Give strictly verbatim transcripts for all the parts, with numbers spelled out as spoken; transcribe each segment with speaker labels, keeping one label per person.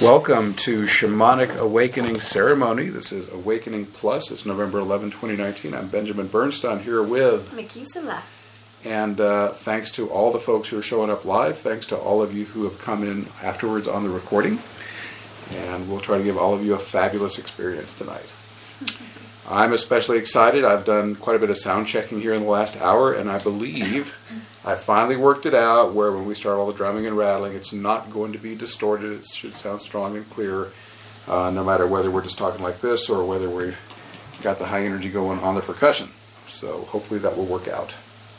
Speaker 1: Welcome to Shamanic Awakening Ceremony. This is Awakening Plus. It's November eleventh, twenty nineteen. I'm Benjamin Bernstein here with
Speaker 2: Mikisela.
Speaker 1: And uh, thanks to all the folks who are showing up live. Thanks to all of you who have come in afterwards on the recording. And we'll try to give all of you a fabulous experience tonight. I'm especially excited. I've done quite a bit of sound checking here in the last hour, and I believe I finally worked it out where when we start all the drumming and rattling, it's not going to be distorted. It should sound strong and clear, uh, no matter whether we're just talking like this or whether we've got the high energy going on the percussion. So hopefully that will work out.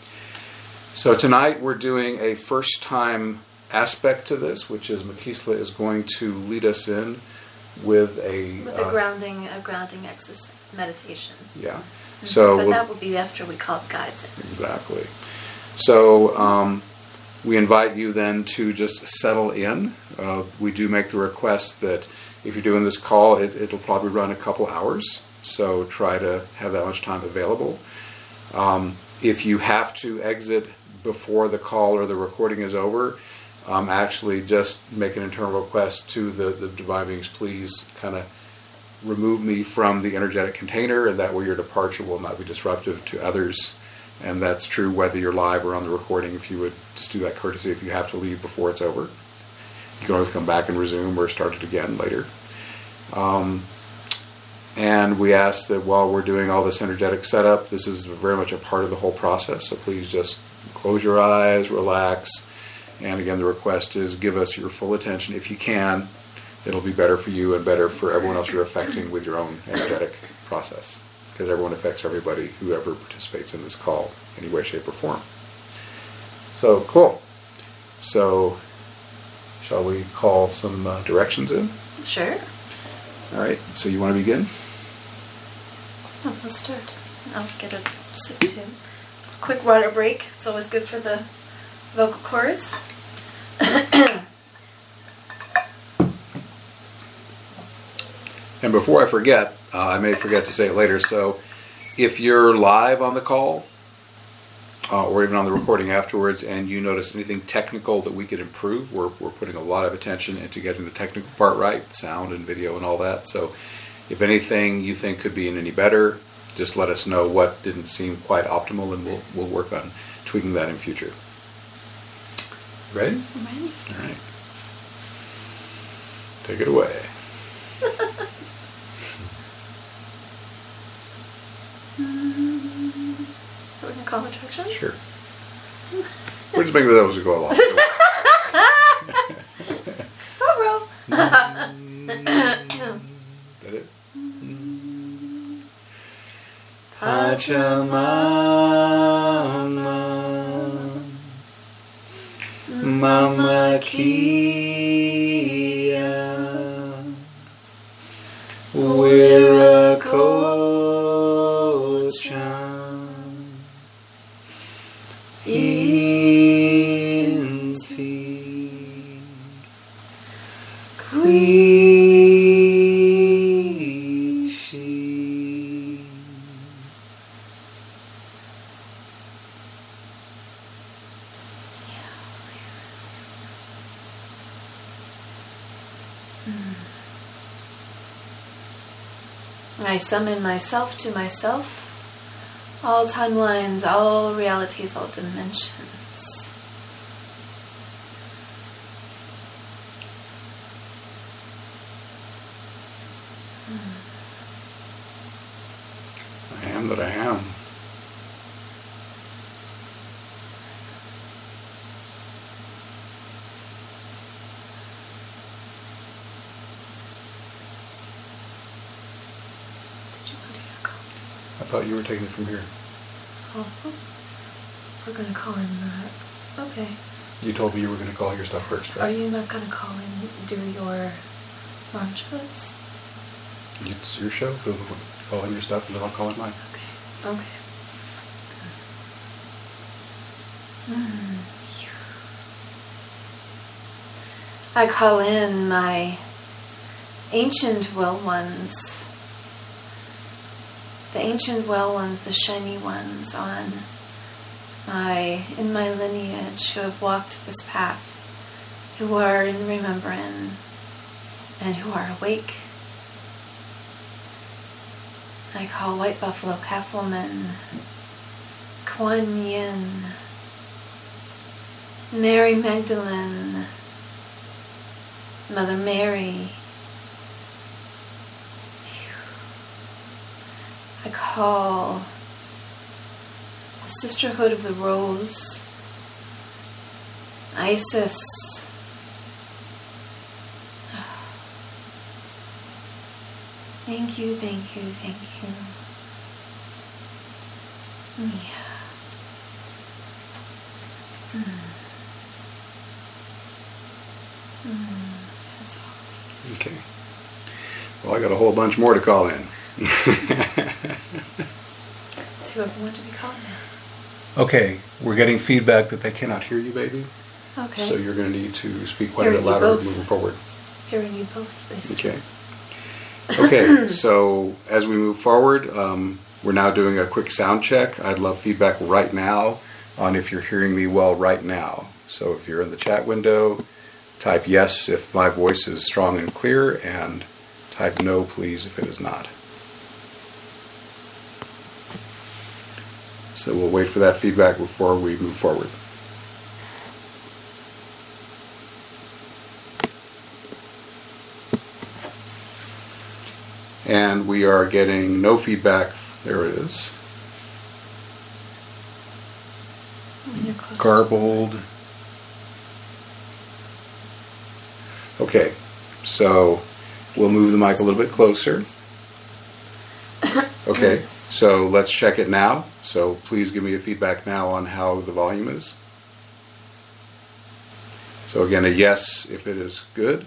Speaker 1: So tonight we're doing a first-time aspect to this, which is Mikisela is going to lead us in with a...
Speaker 2: With a uh, grounding, a grounding exercise, meditation.
Speaker 1: Yeah.
Speaker 2: Mm-hmm.
Speaker 1: So
Speaker 2: but
Speaker 1: we'll,
Speaker 2: that will be after we call guides in.
Speaker 1: Exactly. So um, we invite you then to just settle in. Uh, we do make the request that if you're doing this call, it, it'll probably run a couple hours. So try to have that much time available. Um, if you have to exit before the call or the recording is over, um, actually just make an internal request to the, the divine beings, please kind of remove me from the energetic container, and that way your departure will not be disruptive to others. And that's true whether you're live or on the recording. If you would just do that courtesy if you have to leave before it's over. You can always come back and resume or start it again later. Um, and we ask that while we're doing all this energetic setup, this is very much a part of the whole process. So please just close your eyes, relax. And again, the request is give us your full attention if you can. It'll be better for you and better for everyone else you're affecting with your own energetic process. Because everyone affects everybody, whoever participates in this call, any way, shape, or form. So, cool. So, shall we call some uh, directions in?
Speaker 2: Sure.
Speaker 1: All right. So, you want to begin?
Speaker 2: Oh, let's start. I'll get a sip too. Quick water break. It's always good for the vocal cords.
Speaker 1: And before I forget, uh, I may forget to say it later, so if you're live on the call, uh, or even on the recording afterwards, and you notice anything technical that we could improve, we're, we're putting a lot of attention into getting the technical part right, sound and video and all that, so if anything you think could be any better, just let us know what didn't seem quite optimal, and we'll, we'll work on tweaking that in future. Ready?
Speaker 2: I'm ready.
Speaker 1: All right. Take it away.
Speaker 2: Are we going to call directions?
Speaker 1: Sure. We're just making those go along.
Speaker 2: Oh, bro.
Speaker 1: That it? Pachamama Mama Kia Wirakocha Inti Quichi.
Speaker 2: I summon myself to myself, all timelines, all realities, all dimensions.
Speaker 1: I am that I am. I thought you were taking it from here.
Speaker 2: Oh, we're going to call in that. Okay.
Speaker 1: You told me you were going to call your stuff first, right?
Speaker 2: Are you not going to call in, do your mantras?
Speaker 1: It's your show, so call in your stuff and then I'll call in mine.
Speaker 2: Okay. Okay. Mm. I call in my ancient well ones. The ancient well ones, the shiny ones on my, in my lineage who have walked this path, who are in remembering and who are awake. I call White Buffalo Calf Woman, Kuan Yin, Mary Magdalene, Mother Mary. I call the Sisterhood of the Rose, Isis. Thank you, thank you, thank you. Yeah. Mm. Mm. That's all.
Speaker 1: Okay. Well, I got a whole bunch more to call in.
Speaker 2: It's whoever wants to be called now.
Speaker 1: Okay, we're getting feedback that they cannot hear you, baby.
Speaker 2: Okay.
Speaker 1: So you're going to need to speak quite
Speaker 2: Hearing
Speaker 1: a bit
Speaker 2: you
Speaker 1: louder
Speaker 2: both.
Speaker 1: moving forward.
Speaker 2: Hearing you both, they said.
Speaker 1: Okay. Okay, so as we move forward, um, we're now doing a quick sound check. I'd love feedback right now on if you're hearing me well right now. So if you're in the chat window, type yes if my voice is strong and clear, and type no, please, if it is not. So we'll wait for that feedback before we move forward. And we are getting no feedback. There it is.
Speaker 2: You're closer to-
Speaker 1: Garbled. Okay, so we'll move the mic a little bit closer. Okay, so let's check it now. So please give me a feedback now on how the volume is. So again, a yes if it is good.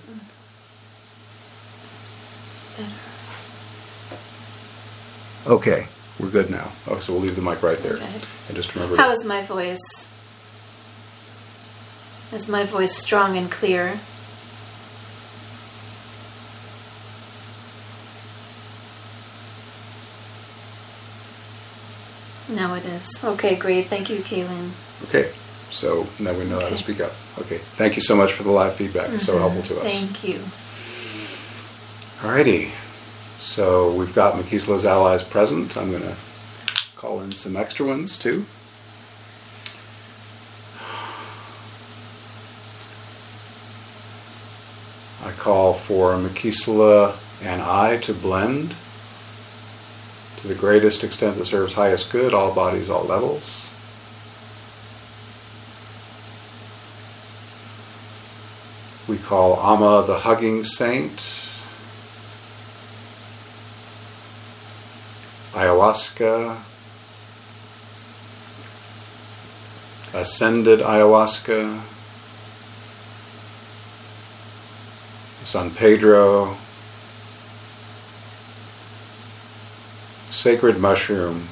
Speaker 2: Better.
Speaker 1: Okay, we're good now. Oh, so we'll leave the mic right there.
Speaker 2: Okay.
Speaker 1: And just remember.
Speaker 2: How is my voice? Is my voice strong and clear? Now it is. Okay, great. Thank you, Kaylin.
Speaker 1: Okay, so now we know how to
Speaker 2: Okay.
Speaker 1: speak up. Okay, thank you so much for the live feedback. It's so helpful to us.
Speaker 2: Thank you.
Speaker 1: Alrighty, so we've got Makisala's allies present. I'm going to call in some extra ones too. I call for Makisala and I to blend to the greatest extent that serves highest good, all bodies, all levels. We call Amma the hugging saint, ayahuasca, ascended ayahuasca, San Pedro, sacred mushroom,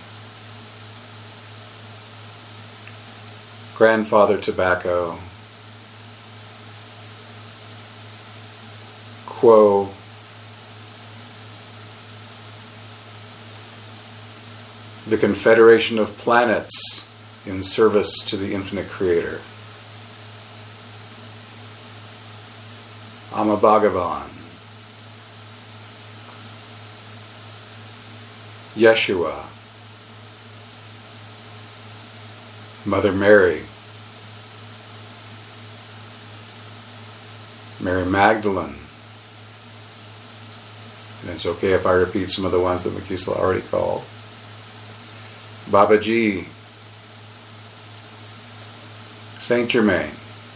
Speaker 1: grandfather tobacco, quo, the confederation of planets in service to the infinite creator, Amma Bhagavan, Yeshua, Mother Mary, Mary Magdalene, and it's okay if I repeat some of the ones that Makisala already called, Babaji, Saint Germain.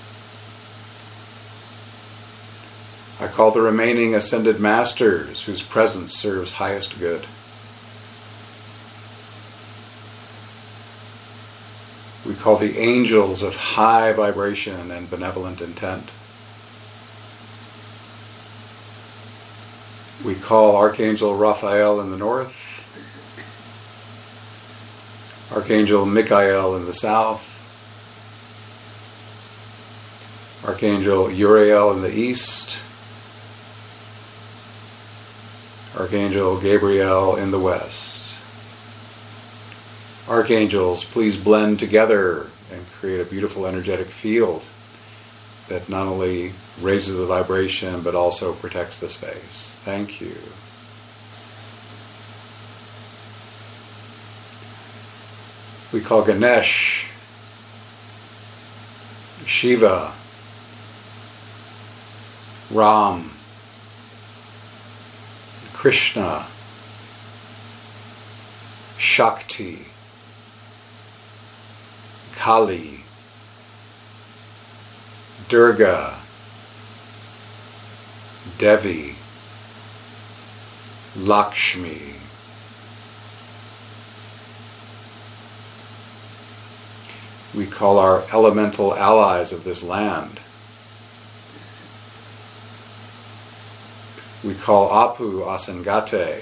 Speaker 1: I call the remaining ascended masters whose presence serves highest good. We call the angels of high vibration and benevolent intent. We call Archangel Raphael in the north, Archangel Michael in the south, Archangel Uriel in the east, Archangel Gabriel in the west. Archangels, please blend together and create a beautiful energetic field that not only raises the vibration, but also protects the space. Thank you. We call Ganesh, Shiva, Ram, Krishna, Shakti, Kali, Durga, Devi, Lakshmi. We call our elemental allies of this land. We call Apu Asangate,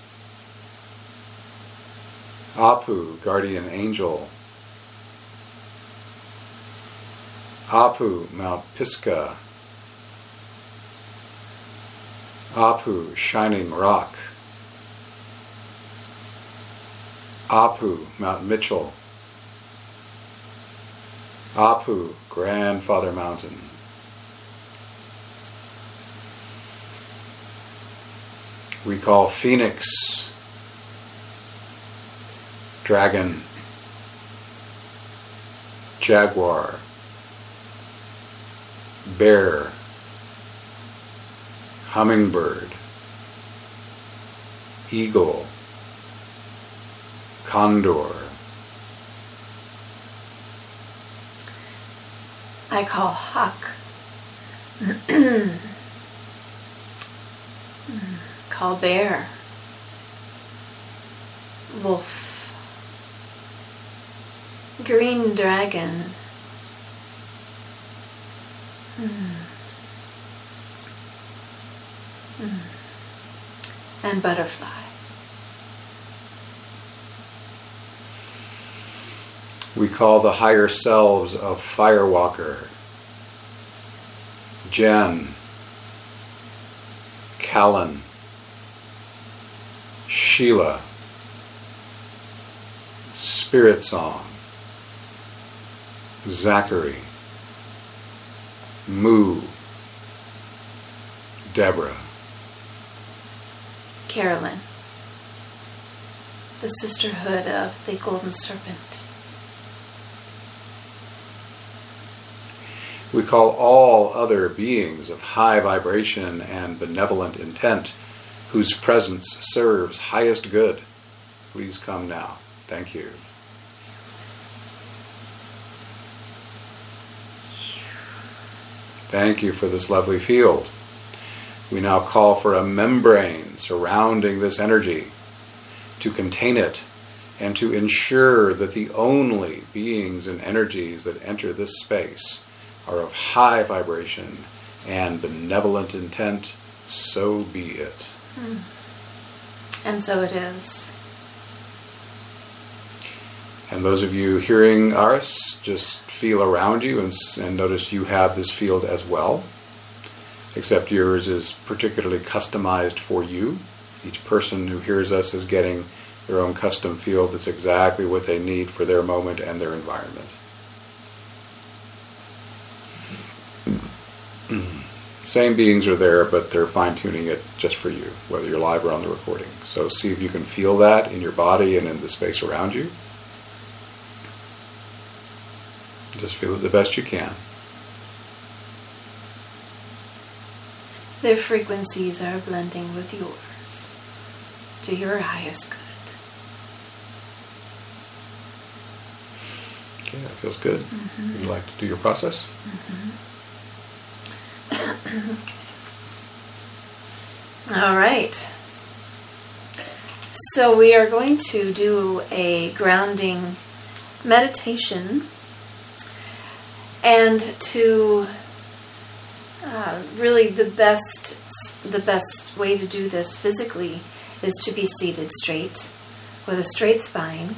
Speaker 1: Apu guardian angel, Apu Mount Pisgah, Apu shining rock, Apu Mount Mitchell, Apu grandfather mountain. We call Phoenix, dragon, jaguar, bear, hummingbird, eagle, condor.
Speaker 2: I call hawk. Call bear. Wolf. Green dragon. Mm. Mm. And butterfly.
Speaker 1: We call the higher selves of Firewalker, Jen, Callan, Sheila, Spirit Song, Zachary, Moo, Deborah,
Speaker 2: Carolyn, the sisterhood of the Golden Serpent.
Speaker 1: We call all other beings of high vibration and benevolent intent whose presence serves highest good. Please come now. Thank you. Thank you for this lovely field. We now call for a membrane surrounding this energy to contain it and to ensure that the only beings and energies that enter this space are of high vibration and benevolent intent. So be it.
Speaker 2: Mm. And so it is.
Speaker 1: And those of you hearing Aris, just feel around you and, and notice you have this field as well, except yours is particularly customized for you. Each person who hears us is getting their own custom field that's exactly what they need for their moment and their environment. Same beings are there, but they're fine-tuning it just for you, whether you're live or on the recording. So see if you can feel that in your body and in the space around you. Just feel it the best you can.
Speaker 2: Their frequencies are blending with yours to your highest good.
Speaker 1: Okay, that feels good.
Speaker 2: Mm-hmm.
Speaker 1: Would you like to do your process?
Speaker 2: Mm-hmm. All right. So we are going to do a grounding meditation, and to uh, really the best the best way to do this physically is to be seated straight with a straight spine.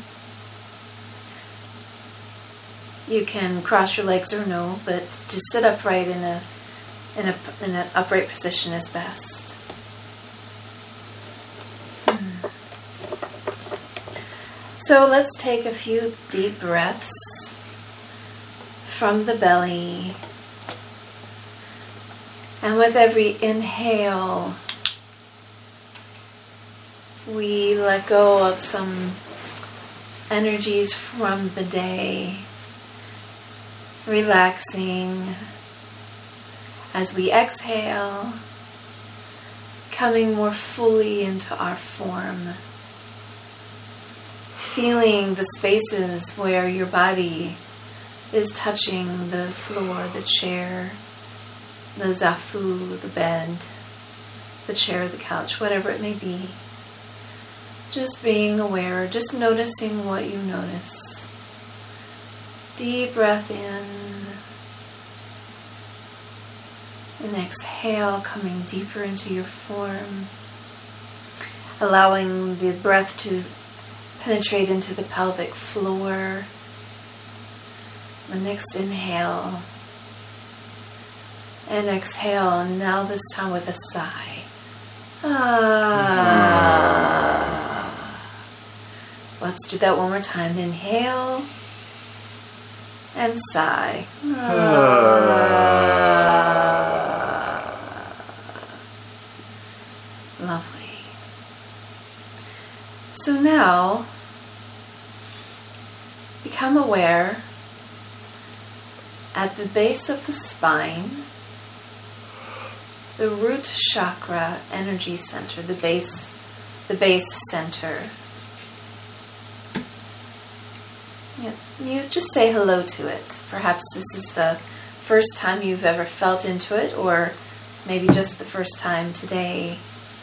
Speaker 2: You can cross your legs or no, but just sit upright in a in a in an upright position is best. Hmm. So let's take a few deep breaths from the belly, And with every inhale, we let go of some energies from the day, relaxing. As we exhale, coming more fully into our form, feeling the spaces where your body is touching the floor, the chair, the zafu, the bed, the chair, the couch, whatever it may be. Just being aware, just noticing what you notice. Deep breath in. And exhale, coming deeper into your form. Allowing the breath to penetrate into the pelvic floor. The next inhale. And exhale, and now this time with a sigh. Ah. Let's do that one more time. Inhale. And sigh. Ah. Lovely. So now, become aware at the base of the spine, the root chakra energy center, the base, the base center. Yeah, you just say hello to it. Perhaps this is the first time you've ever felt into it, or maybe just the first time today.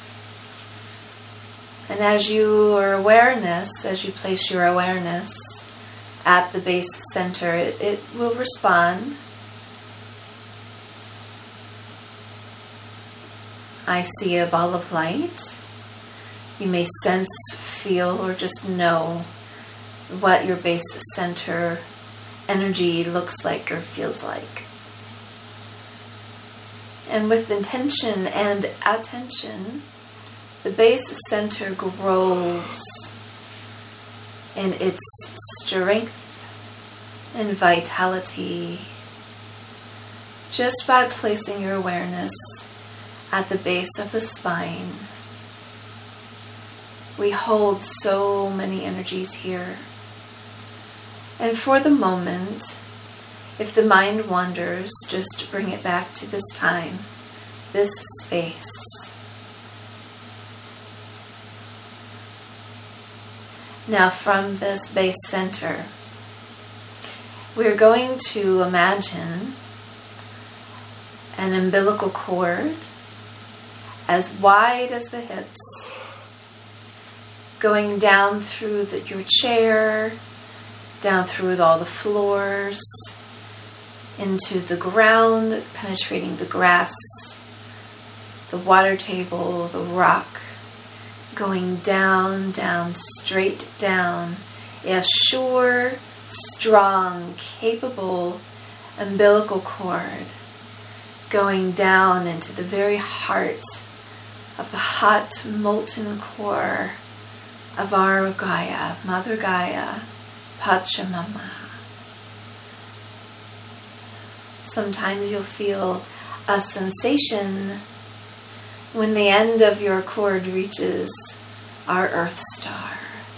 Speaker 2: And as your awareness, as you place your awareness at the base center, it, it will respond. I see a ball of light. You may sense, feel, or just know what your base center energy looks like or feels like. And with intention and attention, the base center grows in its strength and vitality just by placing your awareness at the base of the spine. We hold so many energies here. And for the moment, if the mind wanders, just bring it back to this time, this space. Now from this base center, we're going to imagine an umbilical cord as wide as the hips, going down through the, your chair, down through all the floors, into the ground, penetrating the grass, the water table, the rock, going down, down, straight down, a sure, strong, capable umbilical cord, going down into the very heart of the hot, molten core of our Gaia, Mother Gaia, Pachamama. Sometimes you'll feel a sensation when the end of your cord reaches our Earth Star.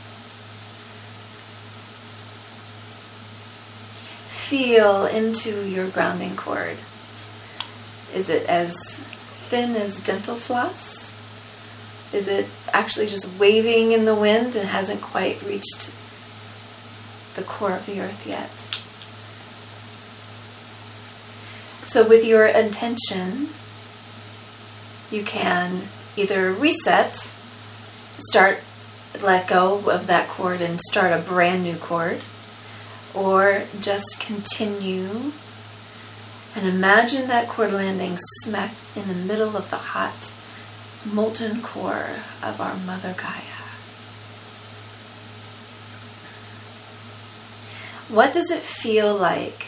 Speaker 2: Feel into your grounding cord. Is it as thin as dental floss? Is it actually just waving in the wind and hasn't quite reached the core of the earth yet? So with your intention, you can either reset, start, let go of that cord and start a brand new cord, or just continue and imagine that cord landing smack in the middle of the hot, molten core of our Mother Gaia. What does it feel like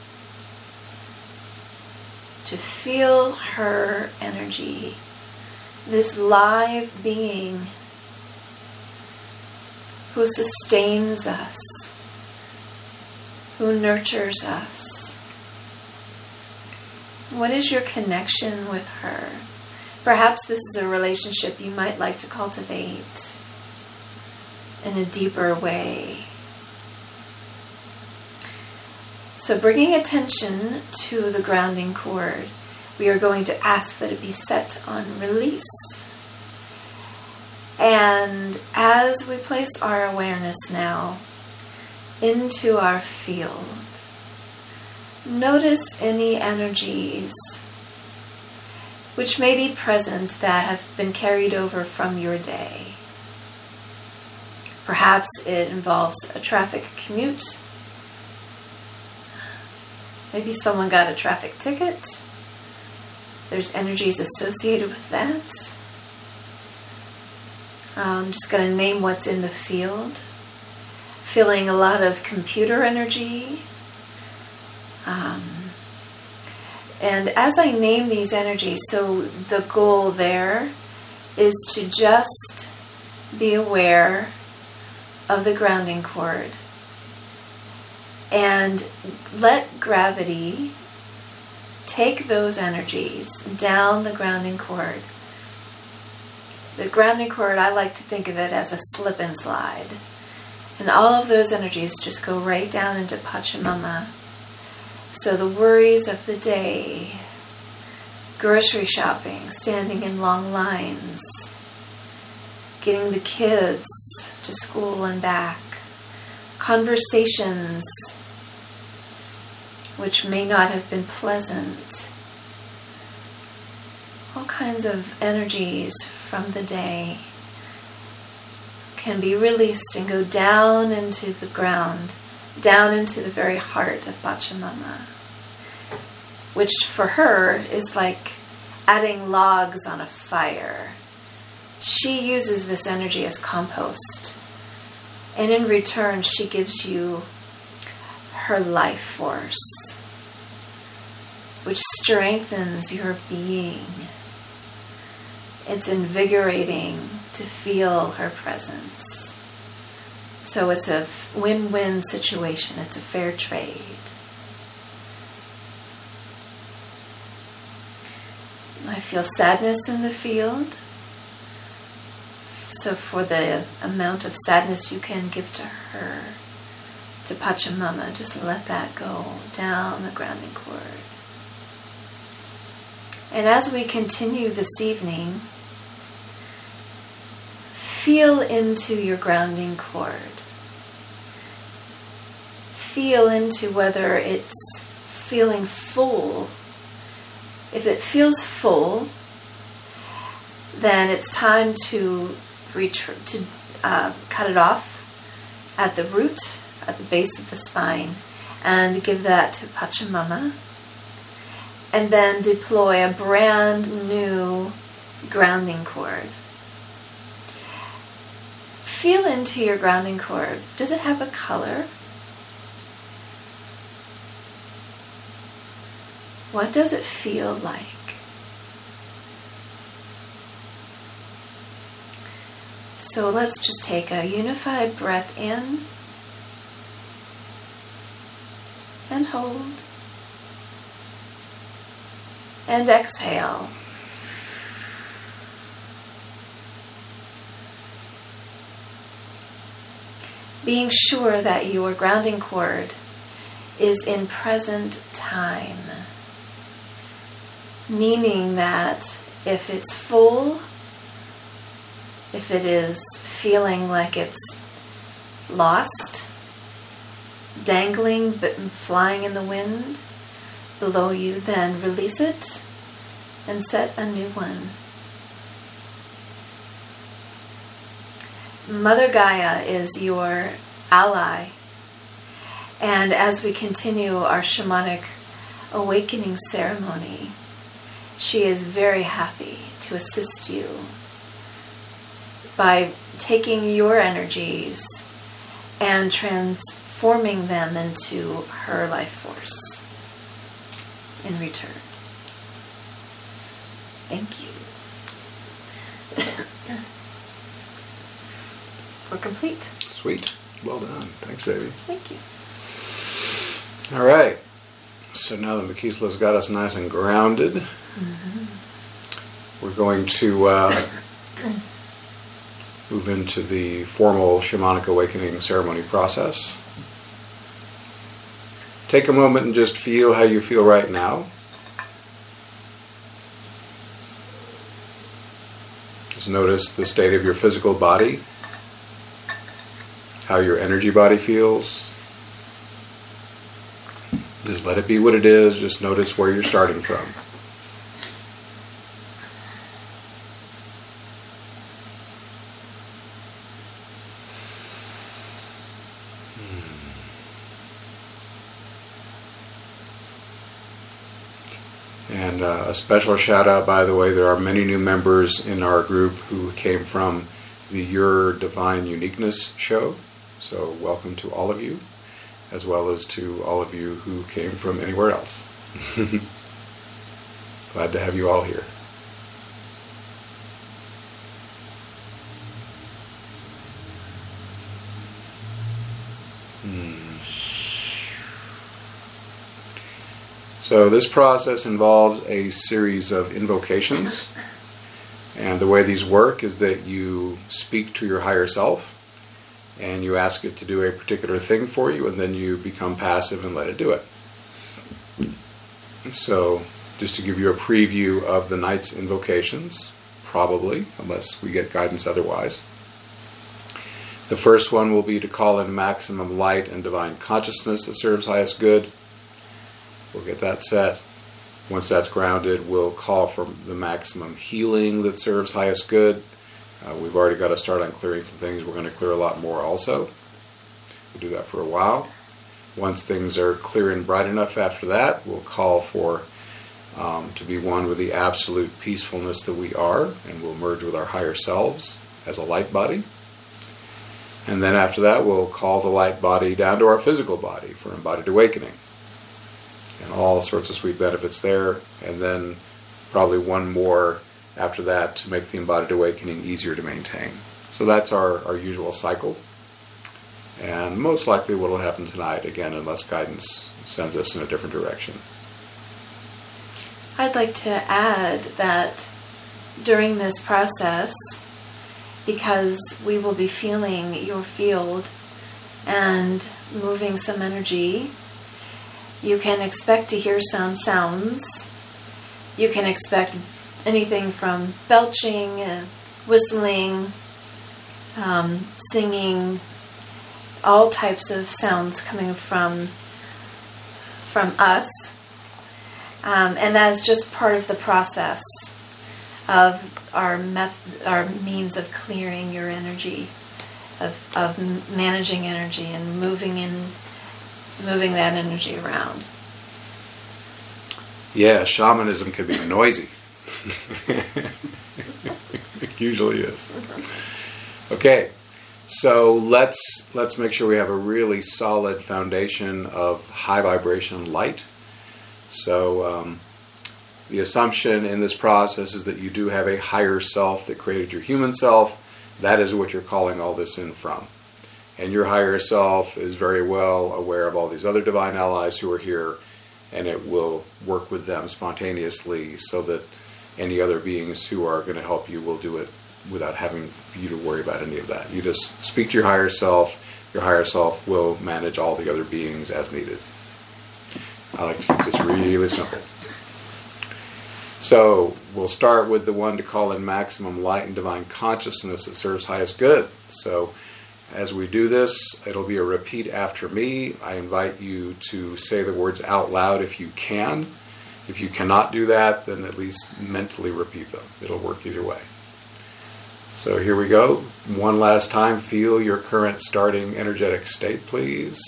Speaker 2: to feel her energy, this live being who sustains us, who nurtures us, What is your connection with her? Perhaps this is a relationship you might like to cultivate in a deeper way. So bringing attention to the grounding cord, we are going to ask that it be set on release. And as we place our awareness now into our field, notice any energies which may be present that have been carried over from your day. Perhaps it involves a traffic commute. Maybe someone got a traffic ticket. There's energies associated with that. I'm just going to name what's in the field. Feeling a lot of computer energy. Um, and as I name these energies, so the goal there is to just be aware of the grounding cord and let gravity take those energies down the grounding cord. The grounding cord, I like to think of it as a slip and slide. And all of those energies just go right down into Pachamama. So the worries of the day, grocery shopping, standing in long lines, getting the kids to school and back, conversations which may not have been pleasant, all kinds of energies from the day can be released and go down into the ground, down into the very heart of Pachamama, which for her is like adding logs on a fire. She uses this energy as compost, and in return she gives you her life force, which strengthens your being. It's invigorating to feel her presence. So it's a win-win situation. It's a fair trade. I feel sadness in the field. So for the amount of sadness you can give to her, to Pachamama, just let that go down the grounding cord. And as we continue this evening, feel into your grounding cord. Feel into whether it's feeling full. If it feels full, then it's time to retr- to uh, cut it off at the root, at the base of the spine, and give that to Pachamama. And then deploy a brand new grounding cord. Feel into your grounding cord. Does it have a color? What does it feel like? So let's just take a unified breath in and hold. And exhale. Being sure that your grounding cord is in present time. Meaning that if it's full, if it is feeling like it's lost, dangling but flying in the wind below you, then release it and set a new one. Mother Gaia is your ally. And as we continue our shamanic awakening ceremony, she is very happy to assist you by taking your energies and transforming them into her life force in return. Thank you. We're complete.
Speaker 1: Sweet. Well done. Thanks, baby.
Speaker 2: Thank you.
Speaker 1: All right. So now that Makisela's got us nice and grounded, mm-hmm. we're going to uh, move into the formal shamanic awakening ceremony process. Take a moment and just feel how you feel right now. Just notice the state of your physical body, how your energy body feels. Just let it be what it is. Just notice where you're starting from. And uh, a special shout out, by the way, there are many new members in our group who came from the Your Divine Uniqueness show. So welcome to all of you, as well as to all of you who came from anywhere else. Glad to have you all here. Hmm. So this process involves a series of invocations, and the way these work is that you speak to your higher self, and you ask it to do a particular thing for you, and then you become passive and let it do it. So, just to give you a preview of the night's invocations, probably, unless we get guidance otherwise. The first one will be to call in maximum light and divine consciousness that serves highest good. We'll get that set. Once that's grounded, we'll call for the maximum healing that serves highest good. Uh, we've already got to start on clearing some things. We're going to clear a lot more also. We'll do that for a while. Once things are clear and bright enough after that, we'll call for um, to be one with the absolute peacefulness that we are, and we'll merge with our higher selves as a light body. And then after that, we'll call the light body down to our physical body for embodied awakening. And all sorts of sweet benefits there. And then probably one more after that to make the embodied awakening easier to maintain. So that's our, our usual cycle. And most likely what will happen tonight, again, unless guidance sends us in a different direction.
Speaker 2: I'd like to add that during this process, because we will be feeling your field and moving some energy, you can expect to hear some sounds. You can expect anything from belching, uh, whistling, um, singing, all types of sounds coming from from us. Um, and that's just part of the process of our meth- our means of clearing your energy, of of managing energy and moving in. moving that energy around.
Speaker 1: Yeah, shamanism can be noisy. It usually is. Okay, so let's let's make sure we have a really solid foundation of high vibration light. So um, the assumption in this process is that you do have a higher self that created your human self. That is what you're calling all this in from. And your higher self is very well aware of all these other divine allies who are here, and it will work with them spontaneously so that any other beings who are going to help you will do it without having you to worry about any of that. You just speak to your higher self. Your higher self will manage all the other beings as needed. I like to keep this really simple. So we'll start with the one to call in maximum light and divine consciousness that serves highest good. So as we do this, it'll be a repeat after me. I invite you to say the words out loud if you can. If you cannot do that, then at least mentally repeat them. It'll work either way. So here we go. One last time, feel your current starting energetic state, please.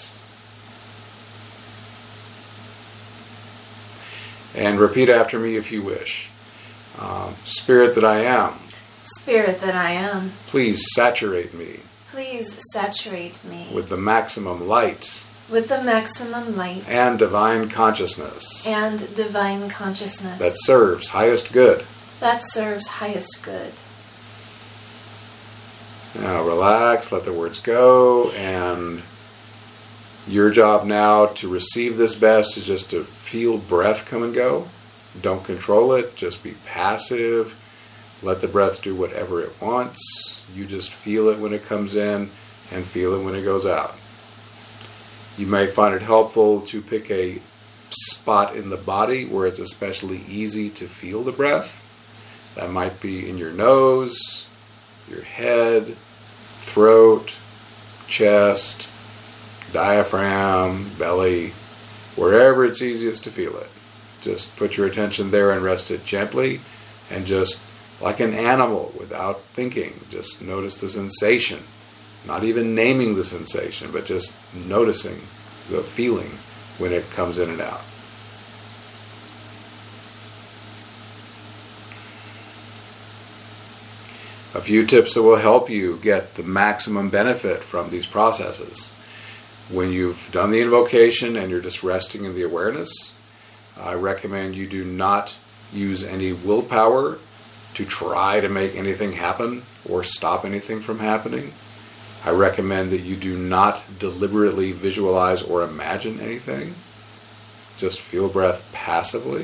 Speaker 1: And repeat after me if you wish. Um, Spirit that I am.
Speaker 2: Spirit that I am.
Speaker 1: Please saturate me.
Speaker 2: Please saturate me
Speaker 1: with the maximum light
Speaker 2: with the maximum light
Speaker 1: and divine consciousness
Speaker 2: and divine consciousness
Speaker 1: that serves highest good.
Speaker 2: That serves highest good.
Speaker 1: Now relax, let the words go, and Your job now to receive this best is just to feel breath come and go. Don't control it. Just be passive. Let the breath do whatever it wants. You just feel it when it comes in and feel it when it goes out. You may find it helpful to pick a spot in the body where it's especially easy to feel the breath. That might be in your nose, your head, throat, chest, diaphragm, belly, wherever it's easiest to feel it. Just put your attention there and rest it gently, and just like an animal without thinking, just notice the sensation. Not even naming the sensation, but just noticing the feeling when it comes in and out. A few tips that will help you get the maximum benefit from these processes. When you've done the invocation and you're just resting in the awareness, I recommend you do not use any willpower to try to make anything happen or stop anything from happening. I recommend that you do not deliberately visualize or imagine anything. Just feel breath passively.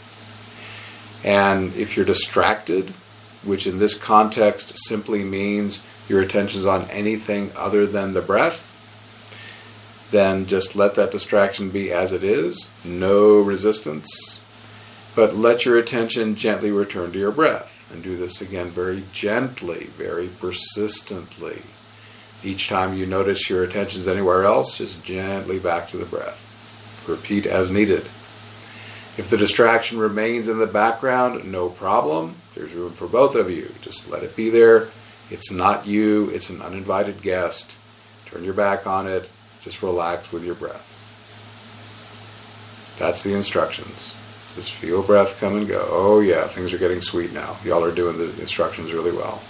Speaker 1: And if you're distracted, which in this context simply means your attention's on anything other than the breath, then just let that distraction be as it is, no resistance, but let your attention gently return to your breath. And do this again very gently, very persistently. Each time you notice your attention's anywhere else, just gently back to the breath. Repeat as needed. If the distraction remains in the background, no problem. There's room for both of you. Just let it be there. It's not you. It's an uninvited guest. Turn your back on it. Just relax with your breath. That's the instructions. Just feel breath come and go. Oh yeah, things are getting sweet now. Y'all are doing the instructions really well.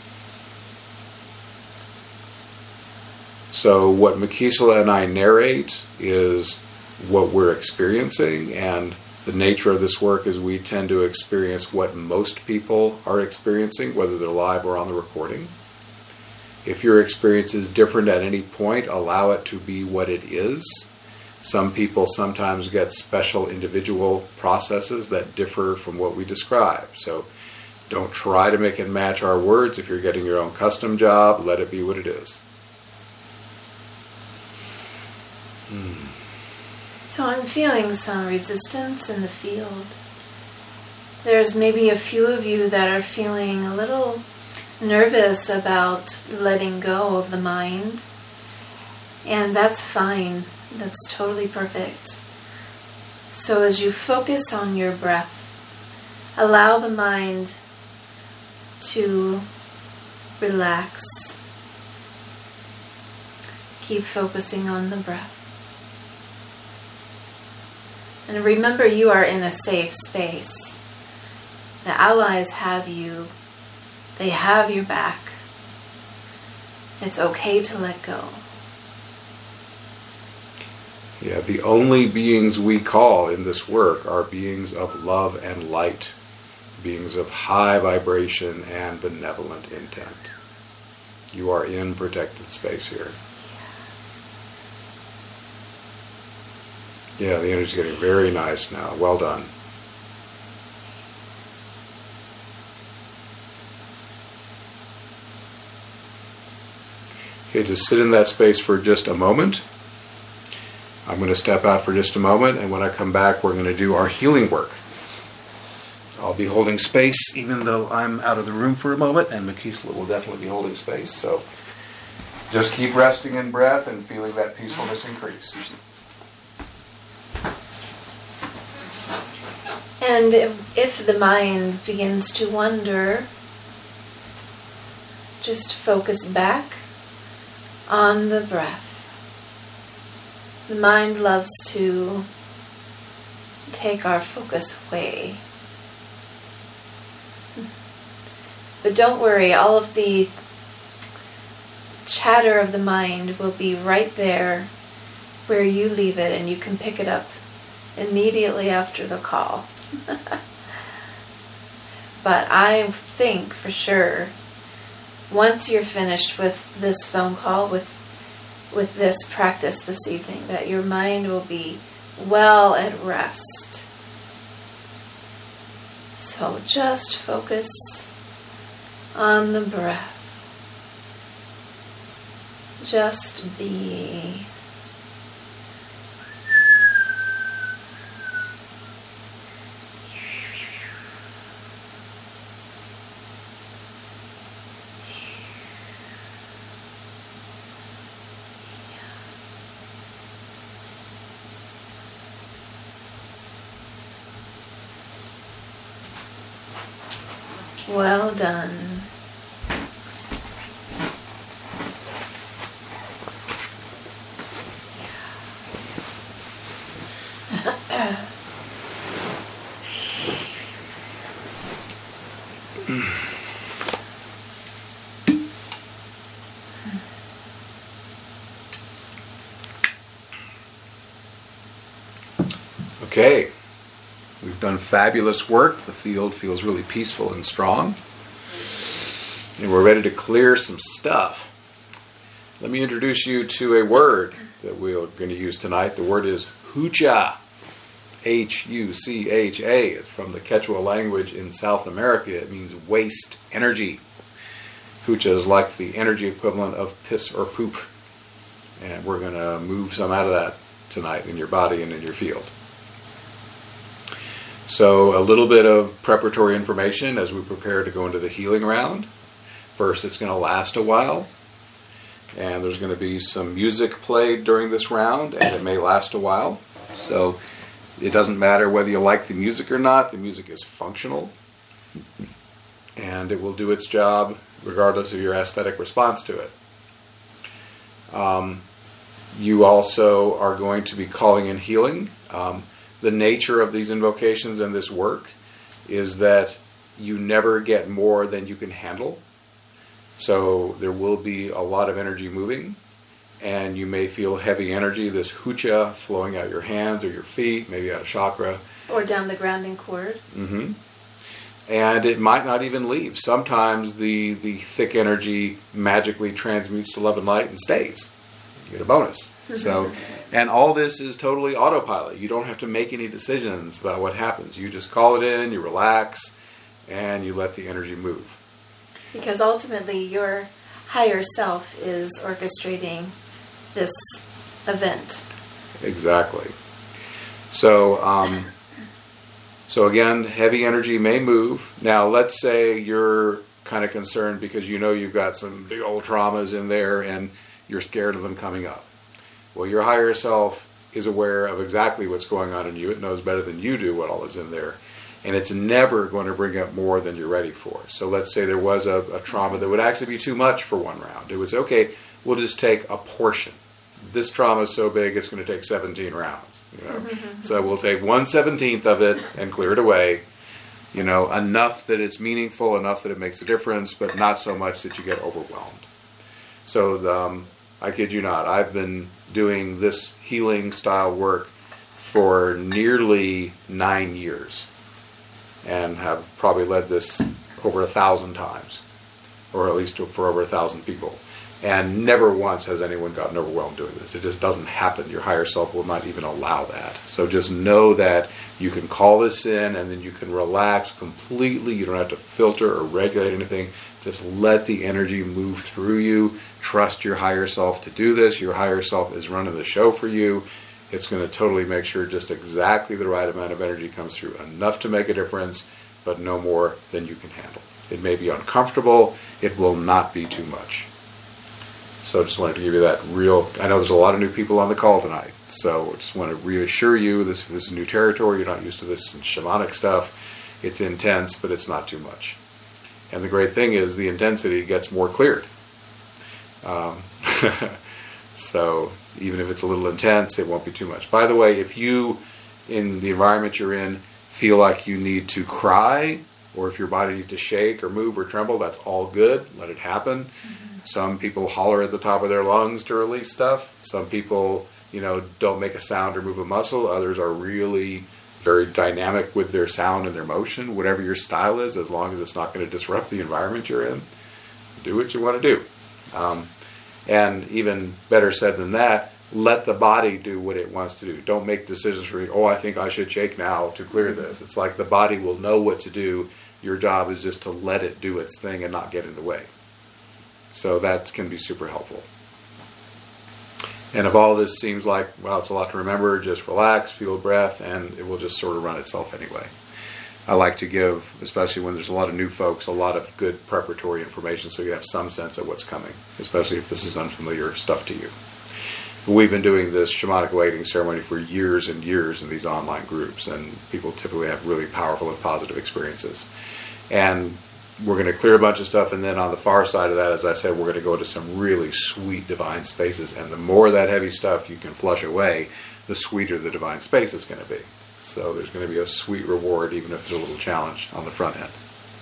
Speaker 1: So what Makisala and I narrate is what we're experiencing, and the nature of this work is we tend to experience what most people are experiencing, whether they're live or on the recording. If your experience is different at any point, allow it to be what it is. Some people sometimes get special individual processes that differ from what we describe. So don't try to make it match our words. If you're getting your own custom job, let it be what it is. Hmm.
Speaker 2: So I'm feeling some resistance in the field. There's maybe a few of you that are feeling a little nervous about letting go of the mind. And that's fine. That's totally perfect. So as you focus on your breath, allow the mind to relax. Keep focusing on the breath. And remember, you are in a safe space. The allies have you. They have your back. It's okay to let go.
Speaker 1: Yeah, the only beings we call in this work are beings of love and light, beings of high vibration and benevolent intent. You are in protected space here. Yeah, the energy's getting very nice now. Well done. Okay, just sit in that space for just a moment. I'm going to step out for just a moment, and when I come back, we're going to do our healing work. I'll be holding space, even though I'm out of the room for a moment, and Makisala will definitely be holding space. So just keep resting in breath and feeling that peacefulness increase.
Speaker 2: And if, if the mind begins to wander, just focus back on the breath. The mind loves to take our focus away. But don't worry, all of the chatter of the mind will be right there where you leave it, and you can pick it up immediately after the call. But I think for sure, once you're finished with this phone call with with this practice this evening, that your mind will be well at rest. So just focus on the breath. Just be. Well done.
Speaker 1: Okay, we've done fabulous work. The field feels really peaceful and strong. And we're ready to clear some stuff. Let me introduce you to a word that we're going to use tonight. The word is hucha. H U C H A. It's from the Quechua language in South America. It means waste energy. Hucha is like the energy equivalent of piss or poop. And we're going to move some out of that tonight in your body and in your field. So a little bit of preparatory information as we prepare to go into the healing round. First, it's going to last a while. And there's going to be some music played during this round, and it may last a while. So it doesn't matter whether you like the music or not. The music is functional. And it will do its job regardless of your aesthetic response to it. Um, you also are going to be calling in healing. Um, the nature of these invocations and this work is that you never get more than you can handle. So there will be a lot of energy moving, and you may feel heavy energy, this hucha flowing out your hands or your feet, maybe out of chakra.
Speaker 2: Or down the grounding cord.
Speaker 1: Mm-hmm. And it might not even leave. Sometimes the, the thick energy magically transmutes to love and light and stays. You get a bonus. So, and all this is totally autopilot. You don't have to make any decisions about what happens. You just call it in, you relax, and you let the energy move.
Speaker 2: Because ultimately your higher self is orchestrating this event.
Speaker 1: Exactly. So, um, so again, heavy energy may move. Now, let's say you're kind of concerned because you know you've got some big old traumas in there and you're scared of them coming up. Well, your higher self is aware of exactly what's going on in you. It knows better than you do what all is in there. And it's never going to bring up more than you're ready for. So let's say there was a, a trauma that would actually be too much for one round. It would say, okay, we'll just take a portion. This trauma is so big, it's going to take seventeen rounds. You know? So we'll take one seventeenth of it and clear it away. You know, enough that it's meaningful, enough that it makes a difference, but not so much that you get overwhelmed. So um, I kid you not, I've been doing this healing style work for nearly nine years. And have probably led this over a thousand times, or at least for over a thousand people. And never once has anyone gotten overwhelmed doing this. It just doesn't happen. Your higher self will not even allow that. So just know that you can call this in and then you can relax completely. You don't have to filter or regulate anything. Just let the energy move through you. Trust your higher self to do this. Your higher self is running the show for you. It's going to totally make sure just exactly the right amount of energy comes through, enough to make a difference, but no more than you can handle. It may be uncomfortable. It will not be too much. So I just wanted to give you that real... I know there's a lot of new people on the call tonight, so I just want to reassure you this, this is new territory. You're not used to this shamanic stuff. It's intense, but it's not too much. And the great thing is the intensity gets more cleared. Um, so... Even if it's a little intense, it won't be too much. By the way, if you, in the environment you're in, feel like you need to cry, or if your body needs to shake or move or tremble, that's all good. Let it happen. Mm-hmm. Some people holler at the top of their lungs to release stuff. Some people, you know, don't make a sound or move a muscle. Others are really very dynamic with their sound and their motion. Whatever your style is, as long as it's not going to disrupt the environment you're in, do what you want to do. Um, And even better said than that, let the body do what it wants to do. Don't make decisions for, oh, I think I should shake now to clear this. It's like the body will know what to do. Your job is just to let it do its thing and not get in the way. So that can be super helpful. And if all this seems like, well, it's a lot to remember, just relax, feel a breath, and it will just sort of run itself anyway. I like to give, especially when there's a lot of new folks, a lot of good preparatory information so you have some sense of what's coming, especially if this is unfamiliar stuff to you. We've been doing this shamanic awakening ceremony for years and years in these online groups, and people typically have really powerful and positive experiences. And we're going to clear a bunch of stuff, and then on the far side of that, as I said, we're going to go to some really sweet divine spaces. And the more of that heavy stuff you can flush away, the sweeter the divine space is going to be. So there's going to be a sweet reward, even if there's a little challenge on the front end.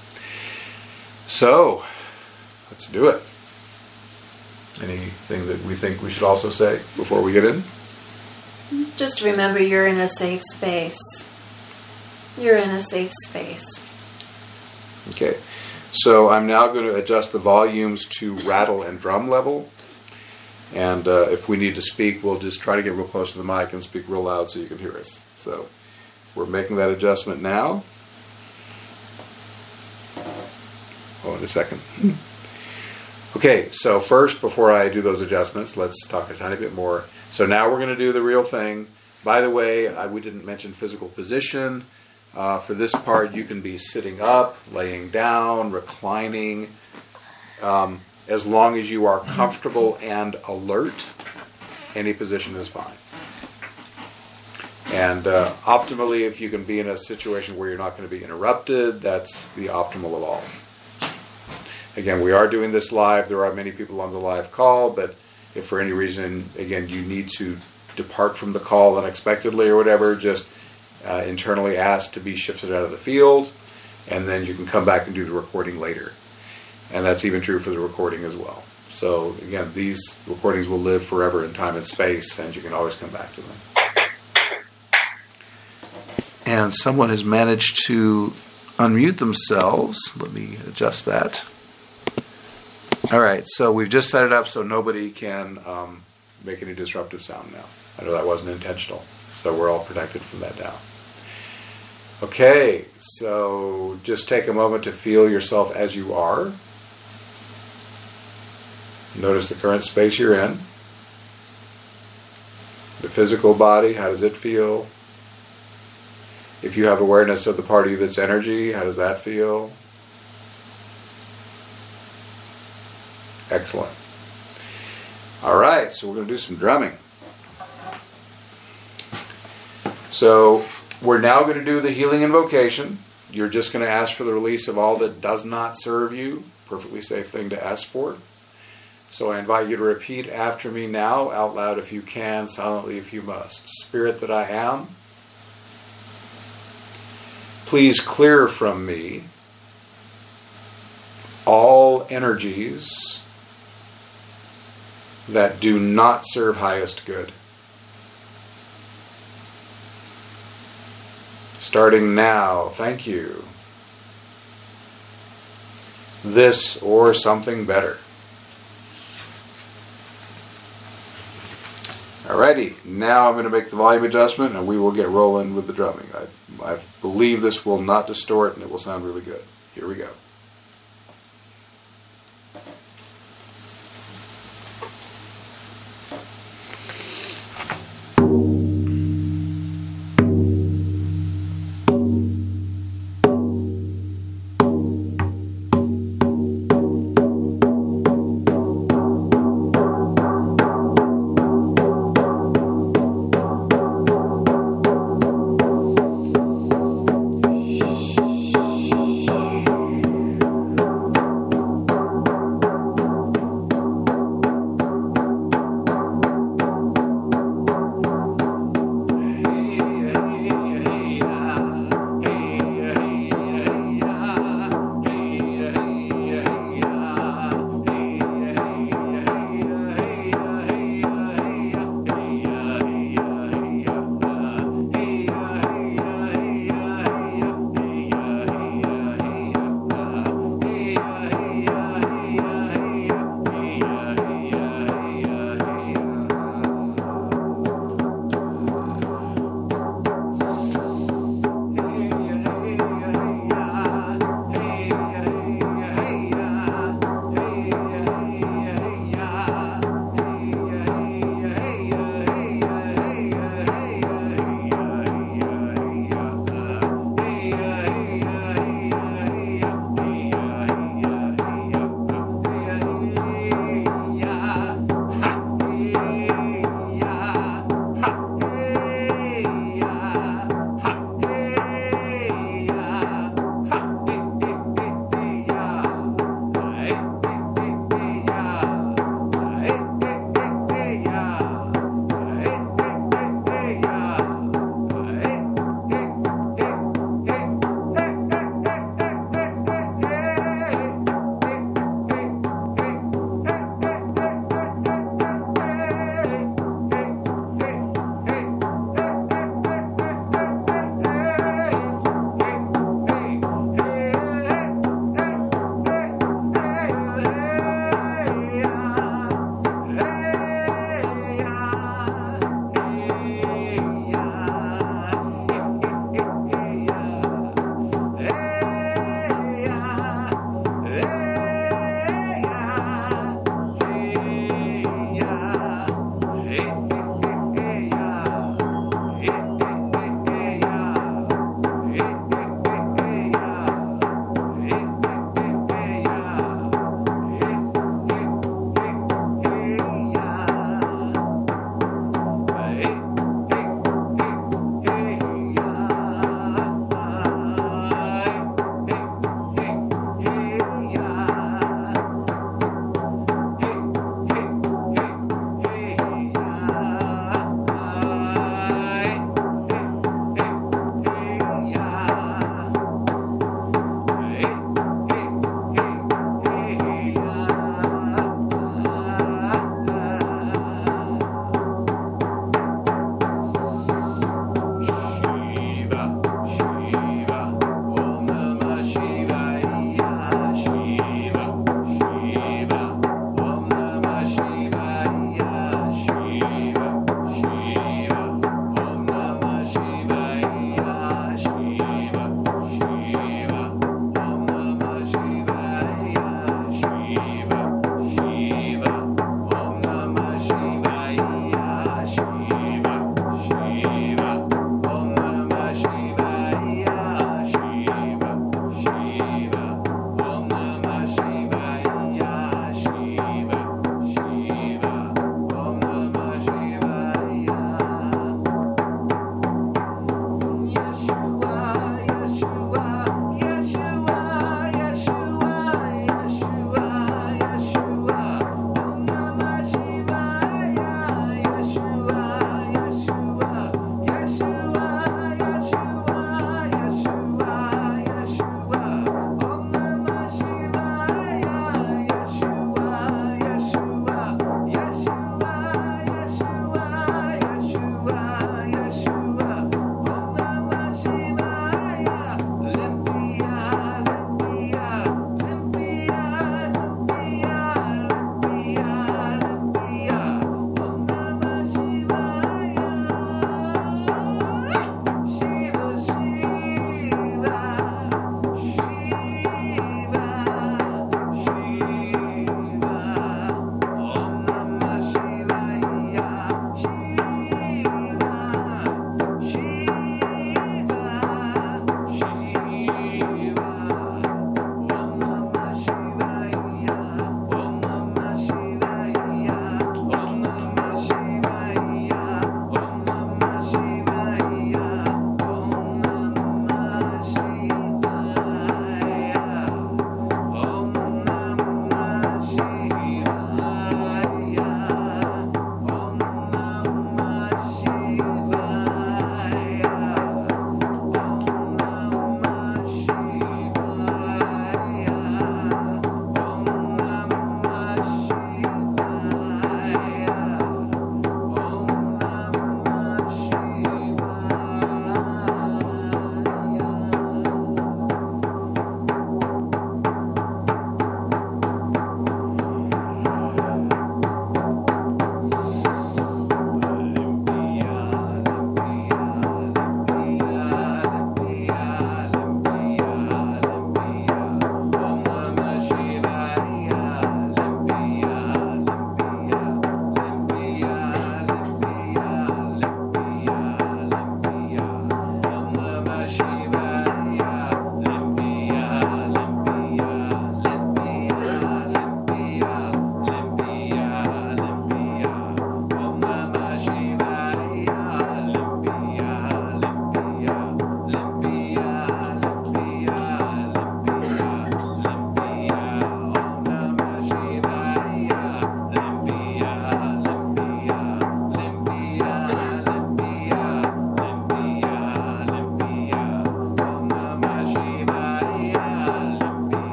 Speaker 1: So, let's do it. Anything that we think we should also say before we get in?
Speaker 2: Just remember you're in a safe space. You're in a safe space.
Speaker 1: Okay. So I'm now going to adjust the volumes to rattle and drum level. And uh, if we need to speak, we'll just try to get real close to the mic and speak real loud so you can hear us. So we're making that adjustment now. Oh, in a second. Okay, so first, before I do those adjustments, let's talk a tiny bit more. So now we're going to do the real thing. By the way, I, we didn't mention physical position. Uh, for this part, you can be sitting up, laying down, reclining. Um, as long as you are comfortable and alert, any position is fine. And uh, optimally, if you can be in a situation where you're not going to be interrupted, that's the optimal of all. Again, we are doing this live. There are many people on the live call, but if for any reason, again, you need to depart from the call unexpectedly or whatever, just uh, internally ask to be shifted out of the field, and then you can come back and do the recording later. And that's even true for the recording as well. So again, these recordings will live forever in time and space, and you can always come back to them. And someone has managed to unmute themselves. Let me adjust that. All right, so we've just set it up so nobody can um, make any disruptive sound now. I know that wasn't intentional, so we're all protected from that now. Okay, so just take a moment to feel yourself as you are. Notice the current space you're in. The physical body, how does it feel? If you have awareness of the part of you that's energy, how does that feel? Excellent. All right, so we're going to do some drumming. So we're now going to do the healing invocation. You're just going to ask for the release of all that does not serve you. Perfectly safe thing to ask for. So I invite you to repeat after me now, out loud if you can, silently if you must. Spirit that I am, please clear from me all energies that do not serve highest good. Starting now, thank you. This or something better. Alrighty, now I'm going to make the volume adjustment and we will get rolling with the drumming. I, I believe this will not distort and it will sound really good. Here we go.